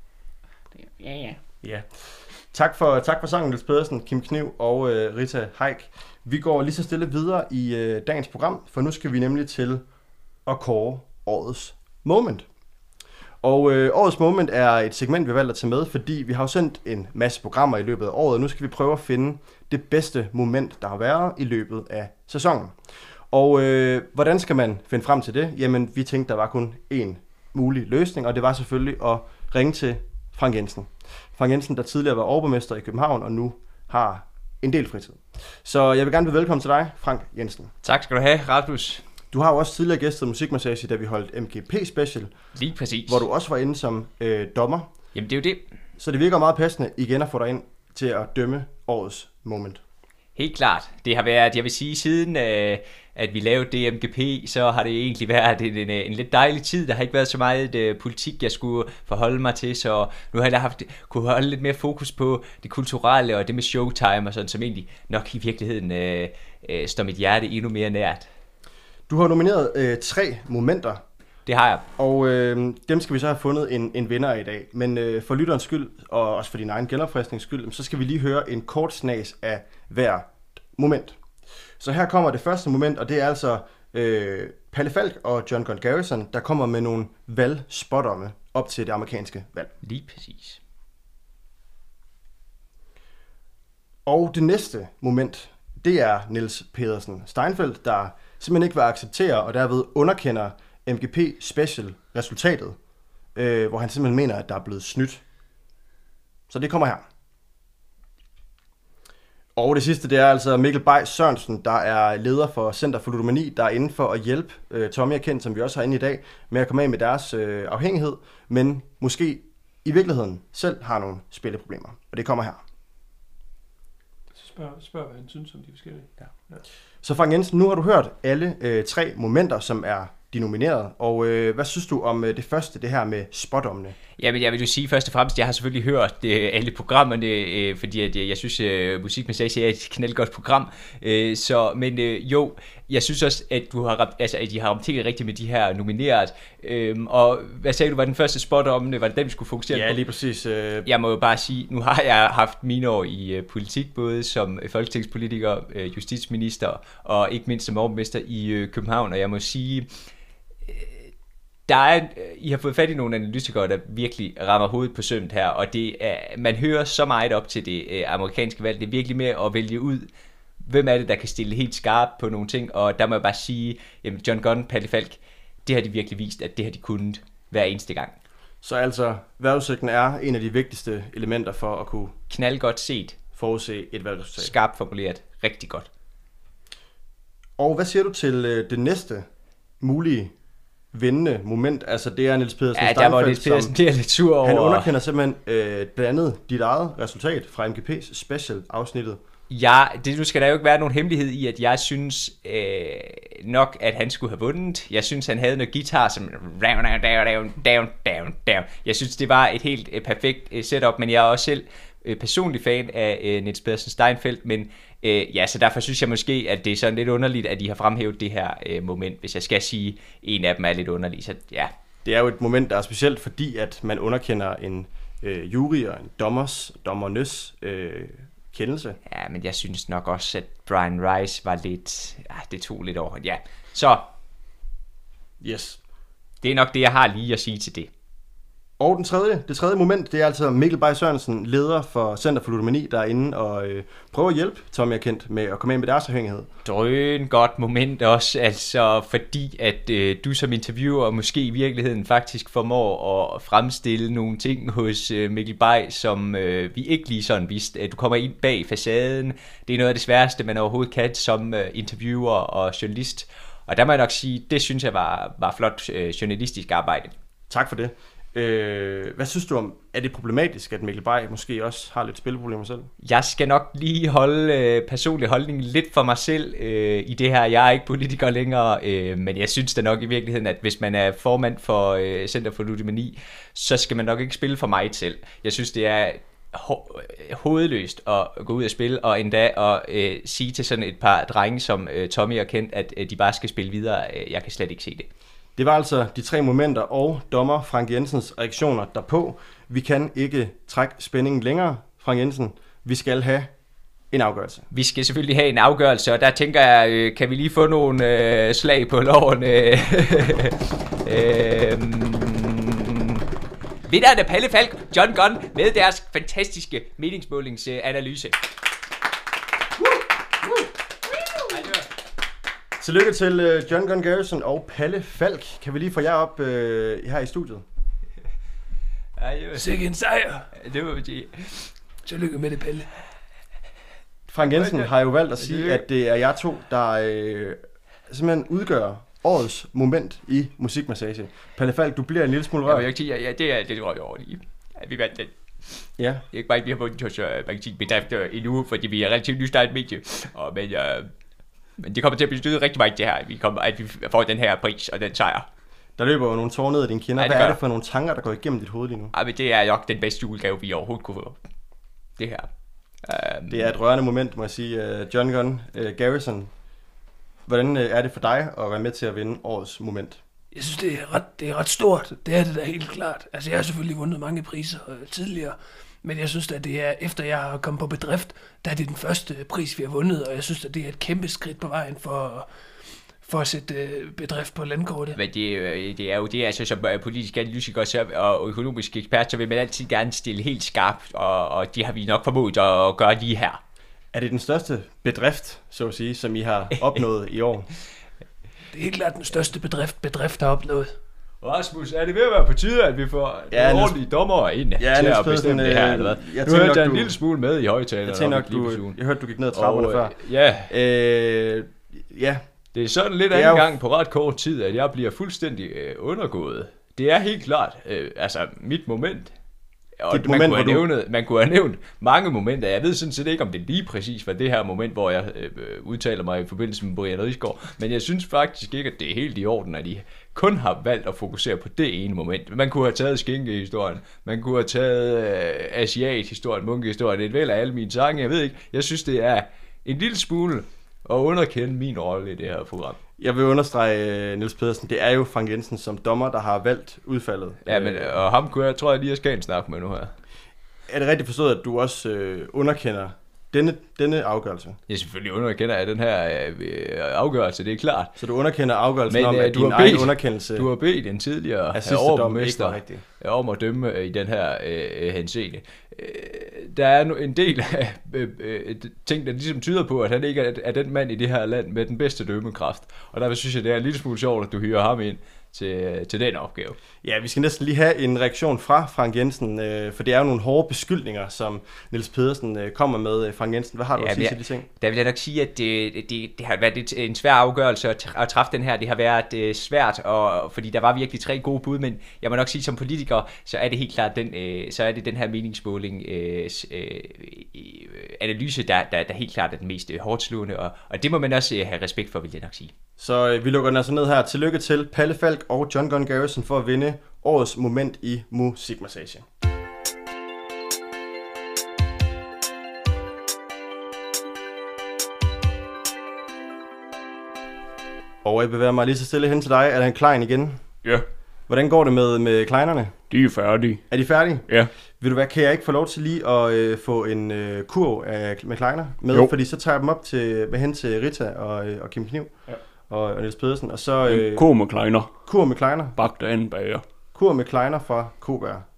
Ja, ja. ja. Tak for, tak for sangen, Niels Pedersen, Kim Kniv og øh, Rita Haik. Vi går lige så stille videre i øh, dagens program, for nu skal vi nemlig til at kåre årets moment. Og øh, årets moment er et segment, vi har valgt at tage med, fordi vi har jo sendt en masse programmer i løbet af året, og nu skal vi prøve at finde det bedste moment, der har været i løbet af sæsonen. Og øh, hvordan skal man finde frem til det? Jamen, vi tænkte, der var kun én mulig løsning, og det var selvfølgelig at ringe til Frank Jensen. Frank Jensen, der tidligere var overborgmester i København, og nu har en del fritid. Så jeg vil gerne byde velkommen til dig, Frank Jensen. Tak skal du have, Rasmus. Du har jo også tidligere gæstet Musikmassage, da vi holdt M G P Special. Lige præcis. Hvor du også var inde som øh, dommer. Jamen, det er jo det. Så det virker meget passende igen at få dig ind til at dømme årets moment. Helt klart. Det har været, jeg vil sige, siden øh, at vi lavede det M G P, så har det egentlig været en, en, en lidt dejlig tid. Der har ikke været så meget øh, politik, jeg skulle forholde mig til, så nu har jeg haft, kunne holde lidt mere fokus på det kulturelle og det med showtime og sådan, som egentlig nok i virkeligheden øh, øh, står mit hjerte endnu mere nært. Du har nomineret øh, tre momenter. Det har jeg. Og øh, dem skal vi så have fundet en, en vinder i dag. Men øh, for lytterens skyld, og også for din egen genopfrisknings skyld, så skal vi lige høre en kort snas af hver moment. Så her kommer det første moment, og det er altså øh, Palle Falk og John Gunn Garrison, der kommer med nogle valgspådomme op til det amerikanske valg. Lige præcis. Og det næste moment, det er Niels Pedersen Steinfeldt, der simpelthen ikke vil acceptere og derved underkender M G P Special resultatet, øh, hvor han simpelthen mener, at der er blevet snydt. Så det kommer her. Og det sidste, det er altså Mikkel Bay Sørensen, der er leder for Center for Ludomani, der er inde for at hjælpe øh, Tommy og Kent, som vi også har inde i dag, med at komme af med deres øh, afhængighed, men måske i virkeligheden selv har nogle spilleproblemer. Og det kommer her. Spørg, spørg hvad han synes om de forskellige. Ja. Ja. Så Frank Jensen, nu har du hørt alle øh, tre momenter, som er de nominerede. Og øh, hvad synes du om øh, det første, det her med spådommene? Jamen, jeg vil jo sige først og fremmest, jeg har selvfølgelig hørt øh, alle programmerne, øh, fordi at, jeg, jeg synes, øh, Musikmassage er et knaldgodt program. Øh, så, men øh, jo, jeg synes også, at, du har ramt, altså, at de har ramt helt rigtigt med de her nomineret. Øh, og hvad sagde du, var den første spådommene? Var det den, vi skulle fokusere ja, på? Ja, lige præcis. Øh... Jeg må jo bare sige, nu har jeg haft mine år i øh, politik, både som øh, folketingspolitiker, øh, justitsminister og ikke mindst som overborgmester i øh, København, og jeg må sige... Der er, I har fået fat i nogle analytikere, der virkelig rammer hovedet på sømt her, og det er, man hører så meget op til det øh, amerikanske valg. Det er virkelig med at vælge ud, hvem er det, der kan stille helt skarpt på nogle ting, og der må jeg bare sige, jamen John Gunn, Palle Falk, det har de virkelig vist, at det har de kunnet hver eneste gang. Så altså, vejrudsigten er en af de vigtigste elementer for at kunne knaldgodt set, forudse et valgresultat. Skarpt formuleret, rigtig godt. Og hvad siger du til øh, det næste mulige vindende moment? Altså det er Niels Pedersen ja, der var Niels Pedersen bliver lidt sur over. Han underkender simpelthen øh, blandt andet dit eget resultat fra M G P's special afsnittet. Ja, det nu skal der jo ikke være nogen hemmelighed i, at jeg synes øh, nok, at han skulle have vundet. Jeg synes, han havde noget guitar som down, down, down, down, down, down. Jeg synes, det var et helt øh, perfekt øh, setup, men jeg er også selv øh, personlig fan af øh, Niels Pedersen Steinfeldt, men øh, ja, så derfor synes jeg måske, at det er sådan lidt underligt, at de har fremhævet det her øh, moment, hvis jeg skal sige, en af dem er lidt underlig, så ja. Det er jo et moment, der er specielt, fordi at man underkender en øh, jury og en dommers, dommernes øh, kendelse. Ja, men jeg synes nok også, at Brian Rice var lidt... Ja, det tog lidt over. Ja, så... Yes. Det er nok det, jeg har lige at sige til det. Og den tredje, det tredje moment, det er altså Mikkel Bay Sørensen, leder for Center for Ludomani, der er inde og øh, prøver at hjælpe Tommy og Kent med at komme ind med deres afhængighed. Drøn godt moment også, altså fordi at øh, du som interviewer måske i virkeligheden faktisk formår at fremstille nogle ting hos øh, Mikkel Bay, som øh, vi ikke lige sådan vidste. Du kommer ind bag facaden, det er noget af det sværeste, man overhovedet kan som øh, interviewer og journalist. Og der må jeg nok sige, det synes jeg var, var flot øh, journalistisk arbejde. Tak for det. Øh, hvad synes du om, er det problematisk, at Mikkel Bay måske også har lidt spilproblemer selv? Jeg skal nok lige holde øh, personlig holdning lidt for mig selv øh, i det her. Jeg er ikke politiker længere, øh, men jeg synes da nok i virkeligheden, at hvis man er formand for øh, Center for Ludomani, så skal man nok ikke spille for mig selv. Jeg synes, det er ho- hovedløst at gå ud og spille, og endda at øh, sige til sådan et par drenge som øh, Tommy og Kent, at øh, de bare skal spille videre. Jeg kan slet ikke se det. Det var altså de tre momenter og dommer Frank Jensens reaktioner derpå. Vi kan ikke trække spændingen længere, Frank Jensen. Vi skal have en afgørelse. Vi skal selvfølgelig have en afgørelse, og der tænker jeg, øh, kan vi lige få nogle øh, slag på loven? Øh, øh, Vinderen af Palle Falk, John Gunn, med deres fantastiske meningsmålingsanalyse. Tillykke til uh, John Gunn Garrison og Palle Falk. Kan vi lige få jer op uh, her i studiet? Sikke en sejr. Det må vi sige. Tillykke med det, Palle. Frank Jensen har jo valgt at sige, at det er jer to, der uh, simpelthen udgør årets moment i musikmassage. Palle Falk, du bliver en lille smule rørt. Jeg vil ikke sige, ja, det er det røg over lige. Vi vandt den. Ja. Det er ikke bare, at vi har vundet hos uh, bedrifter endnu, fordi vi er relativt nystartet medie. Og, men, uh, men det kommer til at betyde rigtig meget det her, at vi, kommer, at vi får den her pris og den sejr. Der løber jo nogle tårer ned i dine kinder. Ja, Hvad er er det for nogle tanker, der går igennem dit hoved lige nu? Ja, men det er nok den bedste julegave, vi overhovedet kunne få. Det her. Um, det er et rørende moment, må jeg sige. Uh, John Gunn uh, Garrison, hvordan uh, er det for dig at være med til at vinde årets moment? Jeg synes, det er ret, det er ret stort. Det er det da helt klart. Altså, jeg har selvfølgelig vundet mange priser øh, tidligere, men jeg synes at det er, efter jeg har kommet på bedrift, der er det den første pris, vi har vundet, og jeg synes at det er et kæmpe skridt på vejen for, for at sætte øh, bedrift på landkortet. Men det, det er jo det, altså som politisk analytiker og økonomisk ekspert, så vil man altid gerne stille helt skarpt, og, og det har vi nok formået at gøre lige her. Er det den største bedrift, så at sige, som I har opnået i år? Det er helt klart den største bedrift, bedrift har opnået. Rasmus, er det ved at være på tide, at vi får ja, nogle ordentlige dommere ind ja, til at bestemme det her, eller hvad? Jeg du hørte da en lille smule med i højtalerne. Jeg tænker nok, du, jeg hørte, du gik ned ad trapperne og, før. Ja. Øh, ja. Det er sådan lidt anden jo... gang på ret kort tid, at jeg bliver fuldstændig øh, undergået. Det er helt klart, øh, altså mit moment. Og man, moment, kunne du... nævnt, man kunne have nævnt mange momenter. Jeg ved sådan set ikke, om det lige præcis var det her moment, hvor jeg øh, udtaler mig i forbindelse med Brian Rigsgaard. Men jeg synes faktisk ikke, at det er helt i orden, at de kun har valgt at fokusere på det ene moment. Man kunne have taget skinkehistorien, man kunne have taget øh, asiat-historien, munkehistorien, et væld af alle mine sange. Jeg ved ikke, jeg synes det er en lille smule at underkende min rolle i det her program. Jeg vil understrege, Niels Pedersen, det er jo Frank Jensen som dommer, der har valgt udfaldet. Ja, men og ham kunne jeg, tror jeg lige, jeg skal en snak med nu her. Er det rigtigt forstået, at du også øh, underkender denne, denne afgørelse? Jeg selvfølgelig underkender jeg den her øh, afgørelse, det er klart. Så du underkender afgørelsen men, om, at du din egen bedt, underkendelse... Du har bedt en tidligere overborgmester om at dømme øh, i den her øh, henseende. Øh, der er en del af øh, øh, ting, der ligesom tyder på, at han ikke er, er den mand i det her land med den bedste dømmekraft. Og derfor synes jeg, det er en lille smule sjovt, at du hyrer ham ind til, til den opgave. Ja, vi skal næsten lige have en reaktion fra Frank Jensen, øh, for det er jo nogle hårde beskyldninger, som Niels Pedersen øh, kommer med. Frank Jensen, hvad har du ja, at sige jeg, til de ting? Der vil jeg nok sige, at det, det, det har været en svær afgørelse at, at træffe den her. Det har været øh, svært, og, fordi der var virkelig tre gode bud, men jeg må nok sige, som politiker, så er det helt klart den, øh, så er det den her meningsmåling øh, øh, analyse, der, der, der helt klart er den mest øh, hårdslående, og, og det må man også øh, have respekt for, vil jeg nok sige. Så øh, vi lukker den altså ned her. Tillykke til Palle Falk og John Gunn Garrison for at vinde årets moment i musikmassage. Og jeg bevæger mig lige så stille hen til dig. Er der en Klein igen? Ja. Hvordan går det med, med kleinerne? De er færdige. Er de færdige? Ja. Vil du hvad, kan jeg ikke få lov til lige at øh, få en øh, kurv af, med kleiner med? Jo. Fordi så tager jeg dem op til, med hen til Rita og, øh, og Kim Kniv. Ja. Og, og Niels Pedersen. Og så, øh, kur med kleiner. Kur med kleiner. Bagt af en bager. Kur med kleiner fra Koberg.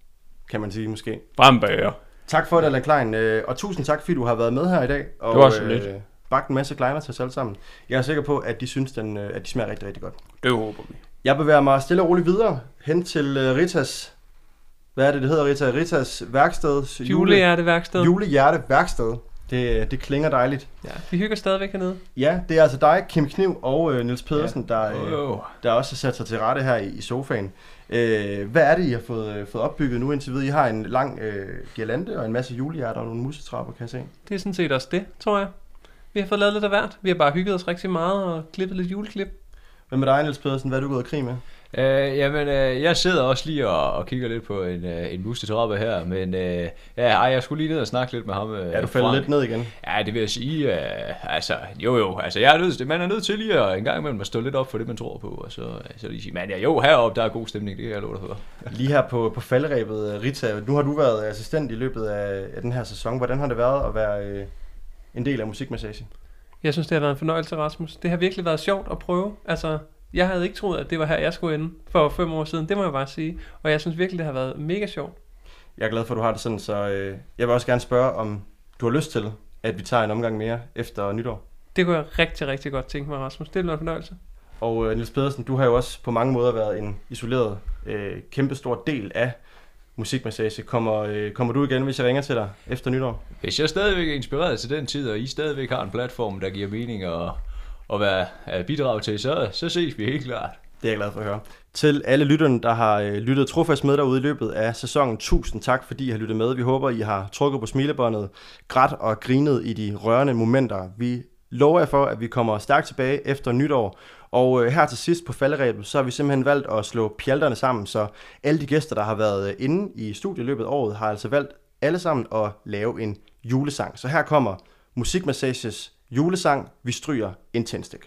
kan man sige måske. Frembager. Tak for det, Allan Klein, øh, og tusind tak, fordi du har været med her i dag. Og, det var så lidt. Øh, bagt en masse kleiner til os alle sammen. Jeg er sikker på, at de synes, den, øh, at de smager rigtig, rigtig godt. Det håber vi. Jeg bevæger mig stille og roligt videre hen til øh, Ritas. Hvad er det, det hedder, Rita? Ritas værksted. Julehjerteværksted. Julehjerteværksted. Det, det klinger dejligt. Ja, vi hygger stadigvæk hernede. Ja, det er altså dig, Kim Kniv og øh, Niels Pedersen, ja. der, øh, oh. der også har sat sig til rette her i, i sofaen. Øh, hvad er det, I har fået, øh, fået opbygget nu indtil videre? I har en lang øh, girlande og en masse julehjerter og nogle musetrapper, kan jeg se. Det er sådan set også det, tror jeg. Vi har fået lavet lidt af hvert. Vi har bare hygget os rigtig meget og klippet lidt juleklip. Hvad med dig, Niels Pedersen? Hvad er du gået i krig med? Øh, jamen, øh, jeg sidder også lige og, og kigger lidt på en, øh, en mustetrappe her, men øh, ja, ej, jeg skulle lige ned og snakke lidt med ham. Øh, ja, du falder lidt ned igen. Ja, det vil jeg sige. Øh, altså, jo jo, altså, jeg er nødt til, man er nødt til lige at en gang imellem at stå lidt op for det, man tror på, og så, så lige sige, man, ja, jo, heroppe, der er god stemning, det kan jeg love dig for. Lige her på, på falderæbet, Rita, nu har du været assistent i løbet af, af den her sæson. Hvordan har det været at være øh, en del af Musikmassage? Jeg synes, det har været en fornøjelse, Rasmus. Det har virkelig været sjovt at prøve. Altså, jeg havde ikke troet, at det var her, jeg skulle ende for fem år siden. Det må jeg bare sige. Og jeg synes virkelig, det har været mega sjovt. Jeg er glad for, at du har det sådan, så øh, jeg vil også gerne spørge, om du har lyst til, at vi tager en omgang mere efter nytår. Det kunne jeg rigtig, rigtig godt tænke mig, Rasmus. Det bliver en fornøjelse. Og øh, Niels Pedersen, du har jo også på mange måder været en isoleret, øh, kæmpestor del af Musikmassage. Kommer, øh, kommer du igen, hvis jeg ringer til dig efter nytår? Hvis jeg stadigvæk er inspireret til den tid, og I stadigvæk har en platform, der giver mening og at være at bidrage til, så, så ses vi helt klart. Det er jeg glad for at høre. Til alle lytterne, der har øh, lyttet trofast med derude i løbet af sæsonen, tusind tak, fordi I har lyttet med. Vi håber, I har trykket på smilebåndet, grædt og grinet i de rørende momenter. Vi lover jer for, at vi kommer stærkt tilbage efter nytår. Og øh, her til sidst på falderæbet, så har vi simpelthen valgt at slå pjalterne sammen, så alle de gæster, der har været inde i studiet i løbet af året, har altså valgt alle sammen at lave en julesang. Så her kommer Musikmassages julesang, vi stryger en tændstik.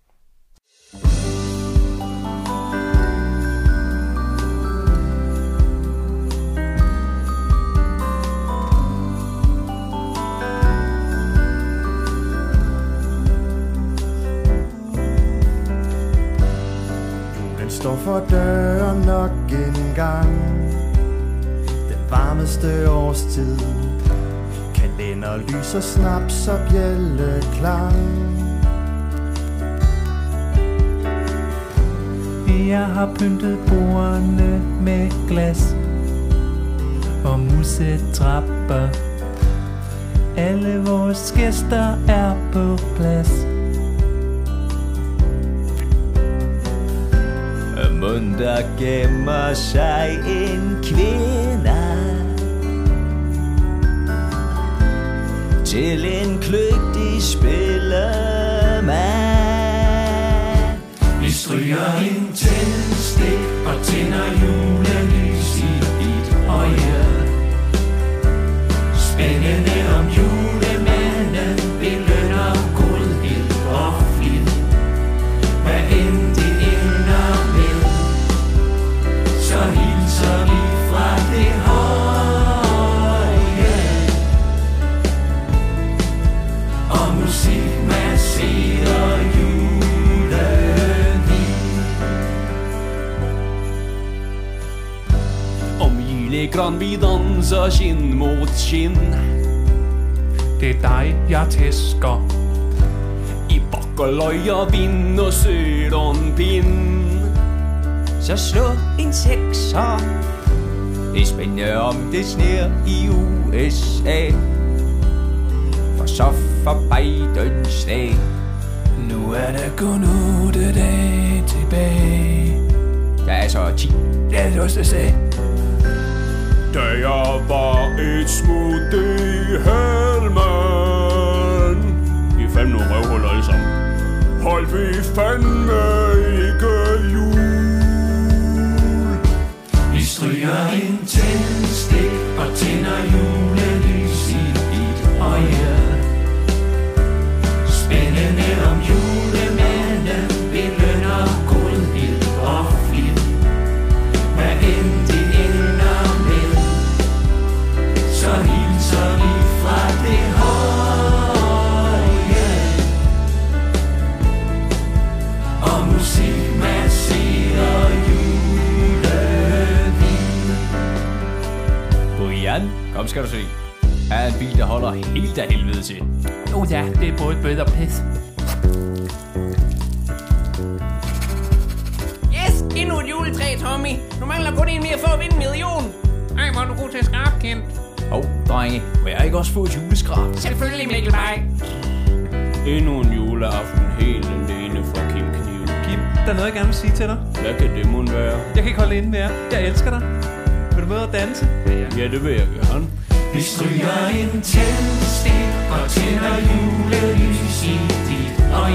Julen står for døren nok en gang, den varmeste årstid. Kalender, lys og snaps og bjælleklang. Jeg har pyntet bordene med glas og musetrapper. Alle vores gæster er på plads. Mon der gemmer sig en kvinde til en kløgtig spillemand. Vi stryger en tændstik og tænder julelys i dit øje. Spændende om julemanden belønner godhed og flid. Hvad end det ender med, så hilser vi fra det høje. Og musik masserer julen i. Om julegran vi danser kind mot kind. Det er dig, jeg tæsker. I bakkeløg og vind og sørenpind. Så slå en sekser. Det er spændende om det sner i U S A. For så for Bidens dag. Nu er der kun otte dage tilbage. Der er så ti. Det er det også, der sagde. Da jeg var et smut i helmen. Vi er fandme nogle røvhuller alle sammen. Hold vi fandme ikke jul. Vi stryger en tændstik og tænder julelys i dit øje. Spændende om julemanden belønner godhed og flid. Hvad end det ender med, så hilser vi fra det høje. Og musik med Kom, skal du se. Her er en bil, der holder helt af helvede til. Oh ja, det er både bød og pis. Yes, endnu et juletræ, Tommy. Nu mangler kun en mere for at vinde en million. Ej, hvor er du god til at skrabe, Kent. Åh, oh, drenge, må jeg ikke også få et juleskrab? Selvfølgelig, Mikkel Bay. Endnu en juleaften helt alene for Kim Kniv. Kim, der er noget, jeg gerne vil sige til dig. Hvad kan det mon være? Jeg kan ikke holde inde mere. Jeg elsker dig. Vil du med at danse? Ja, det vil jeg gerne. Vi stryger en tændstik og tænder julelys i dit og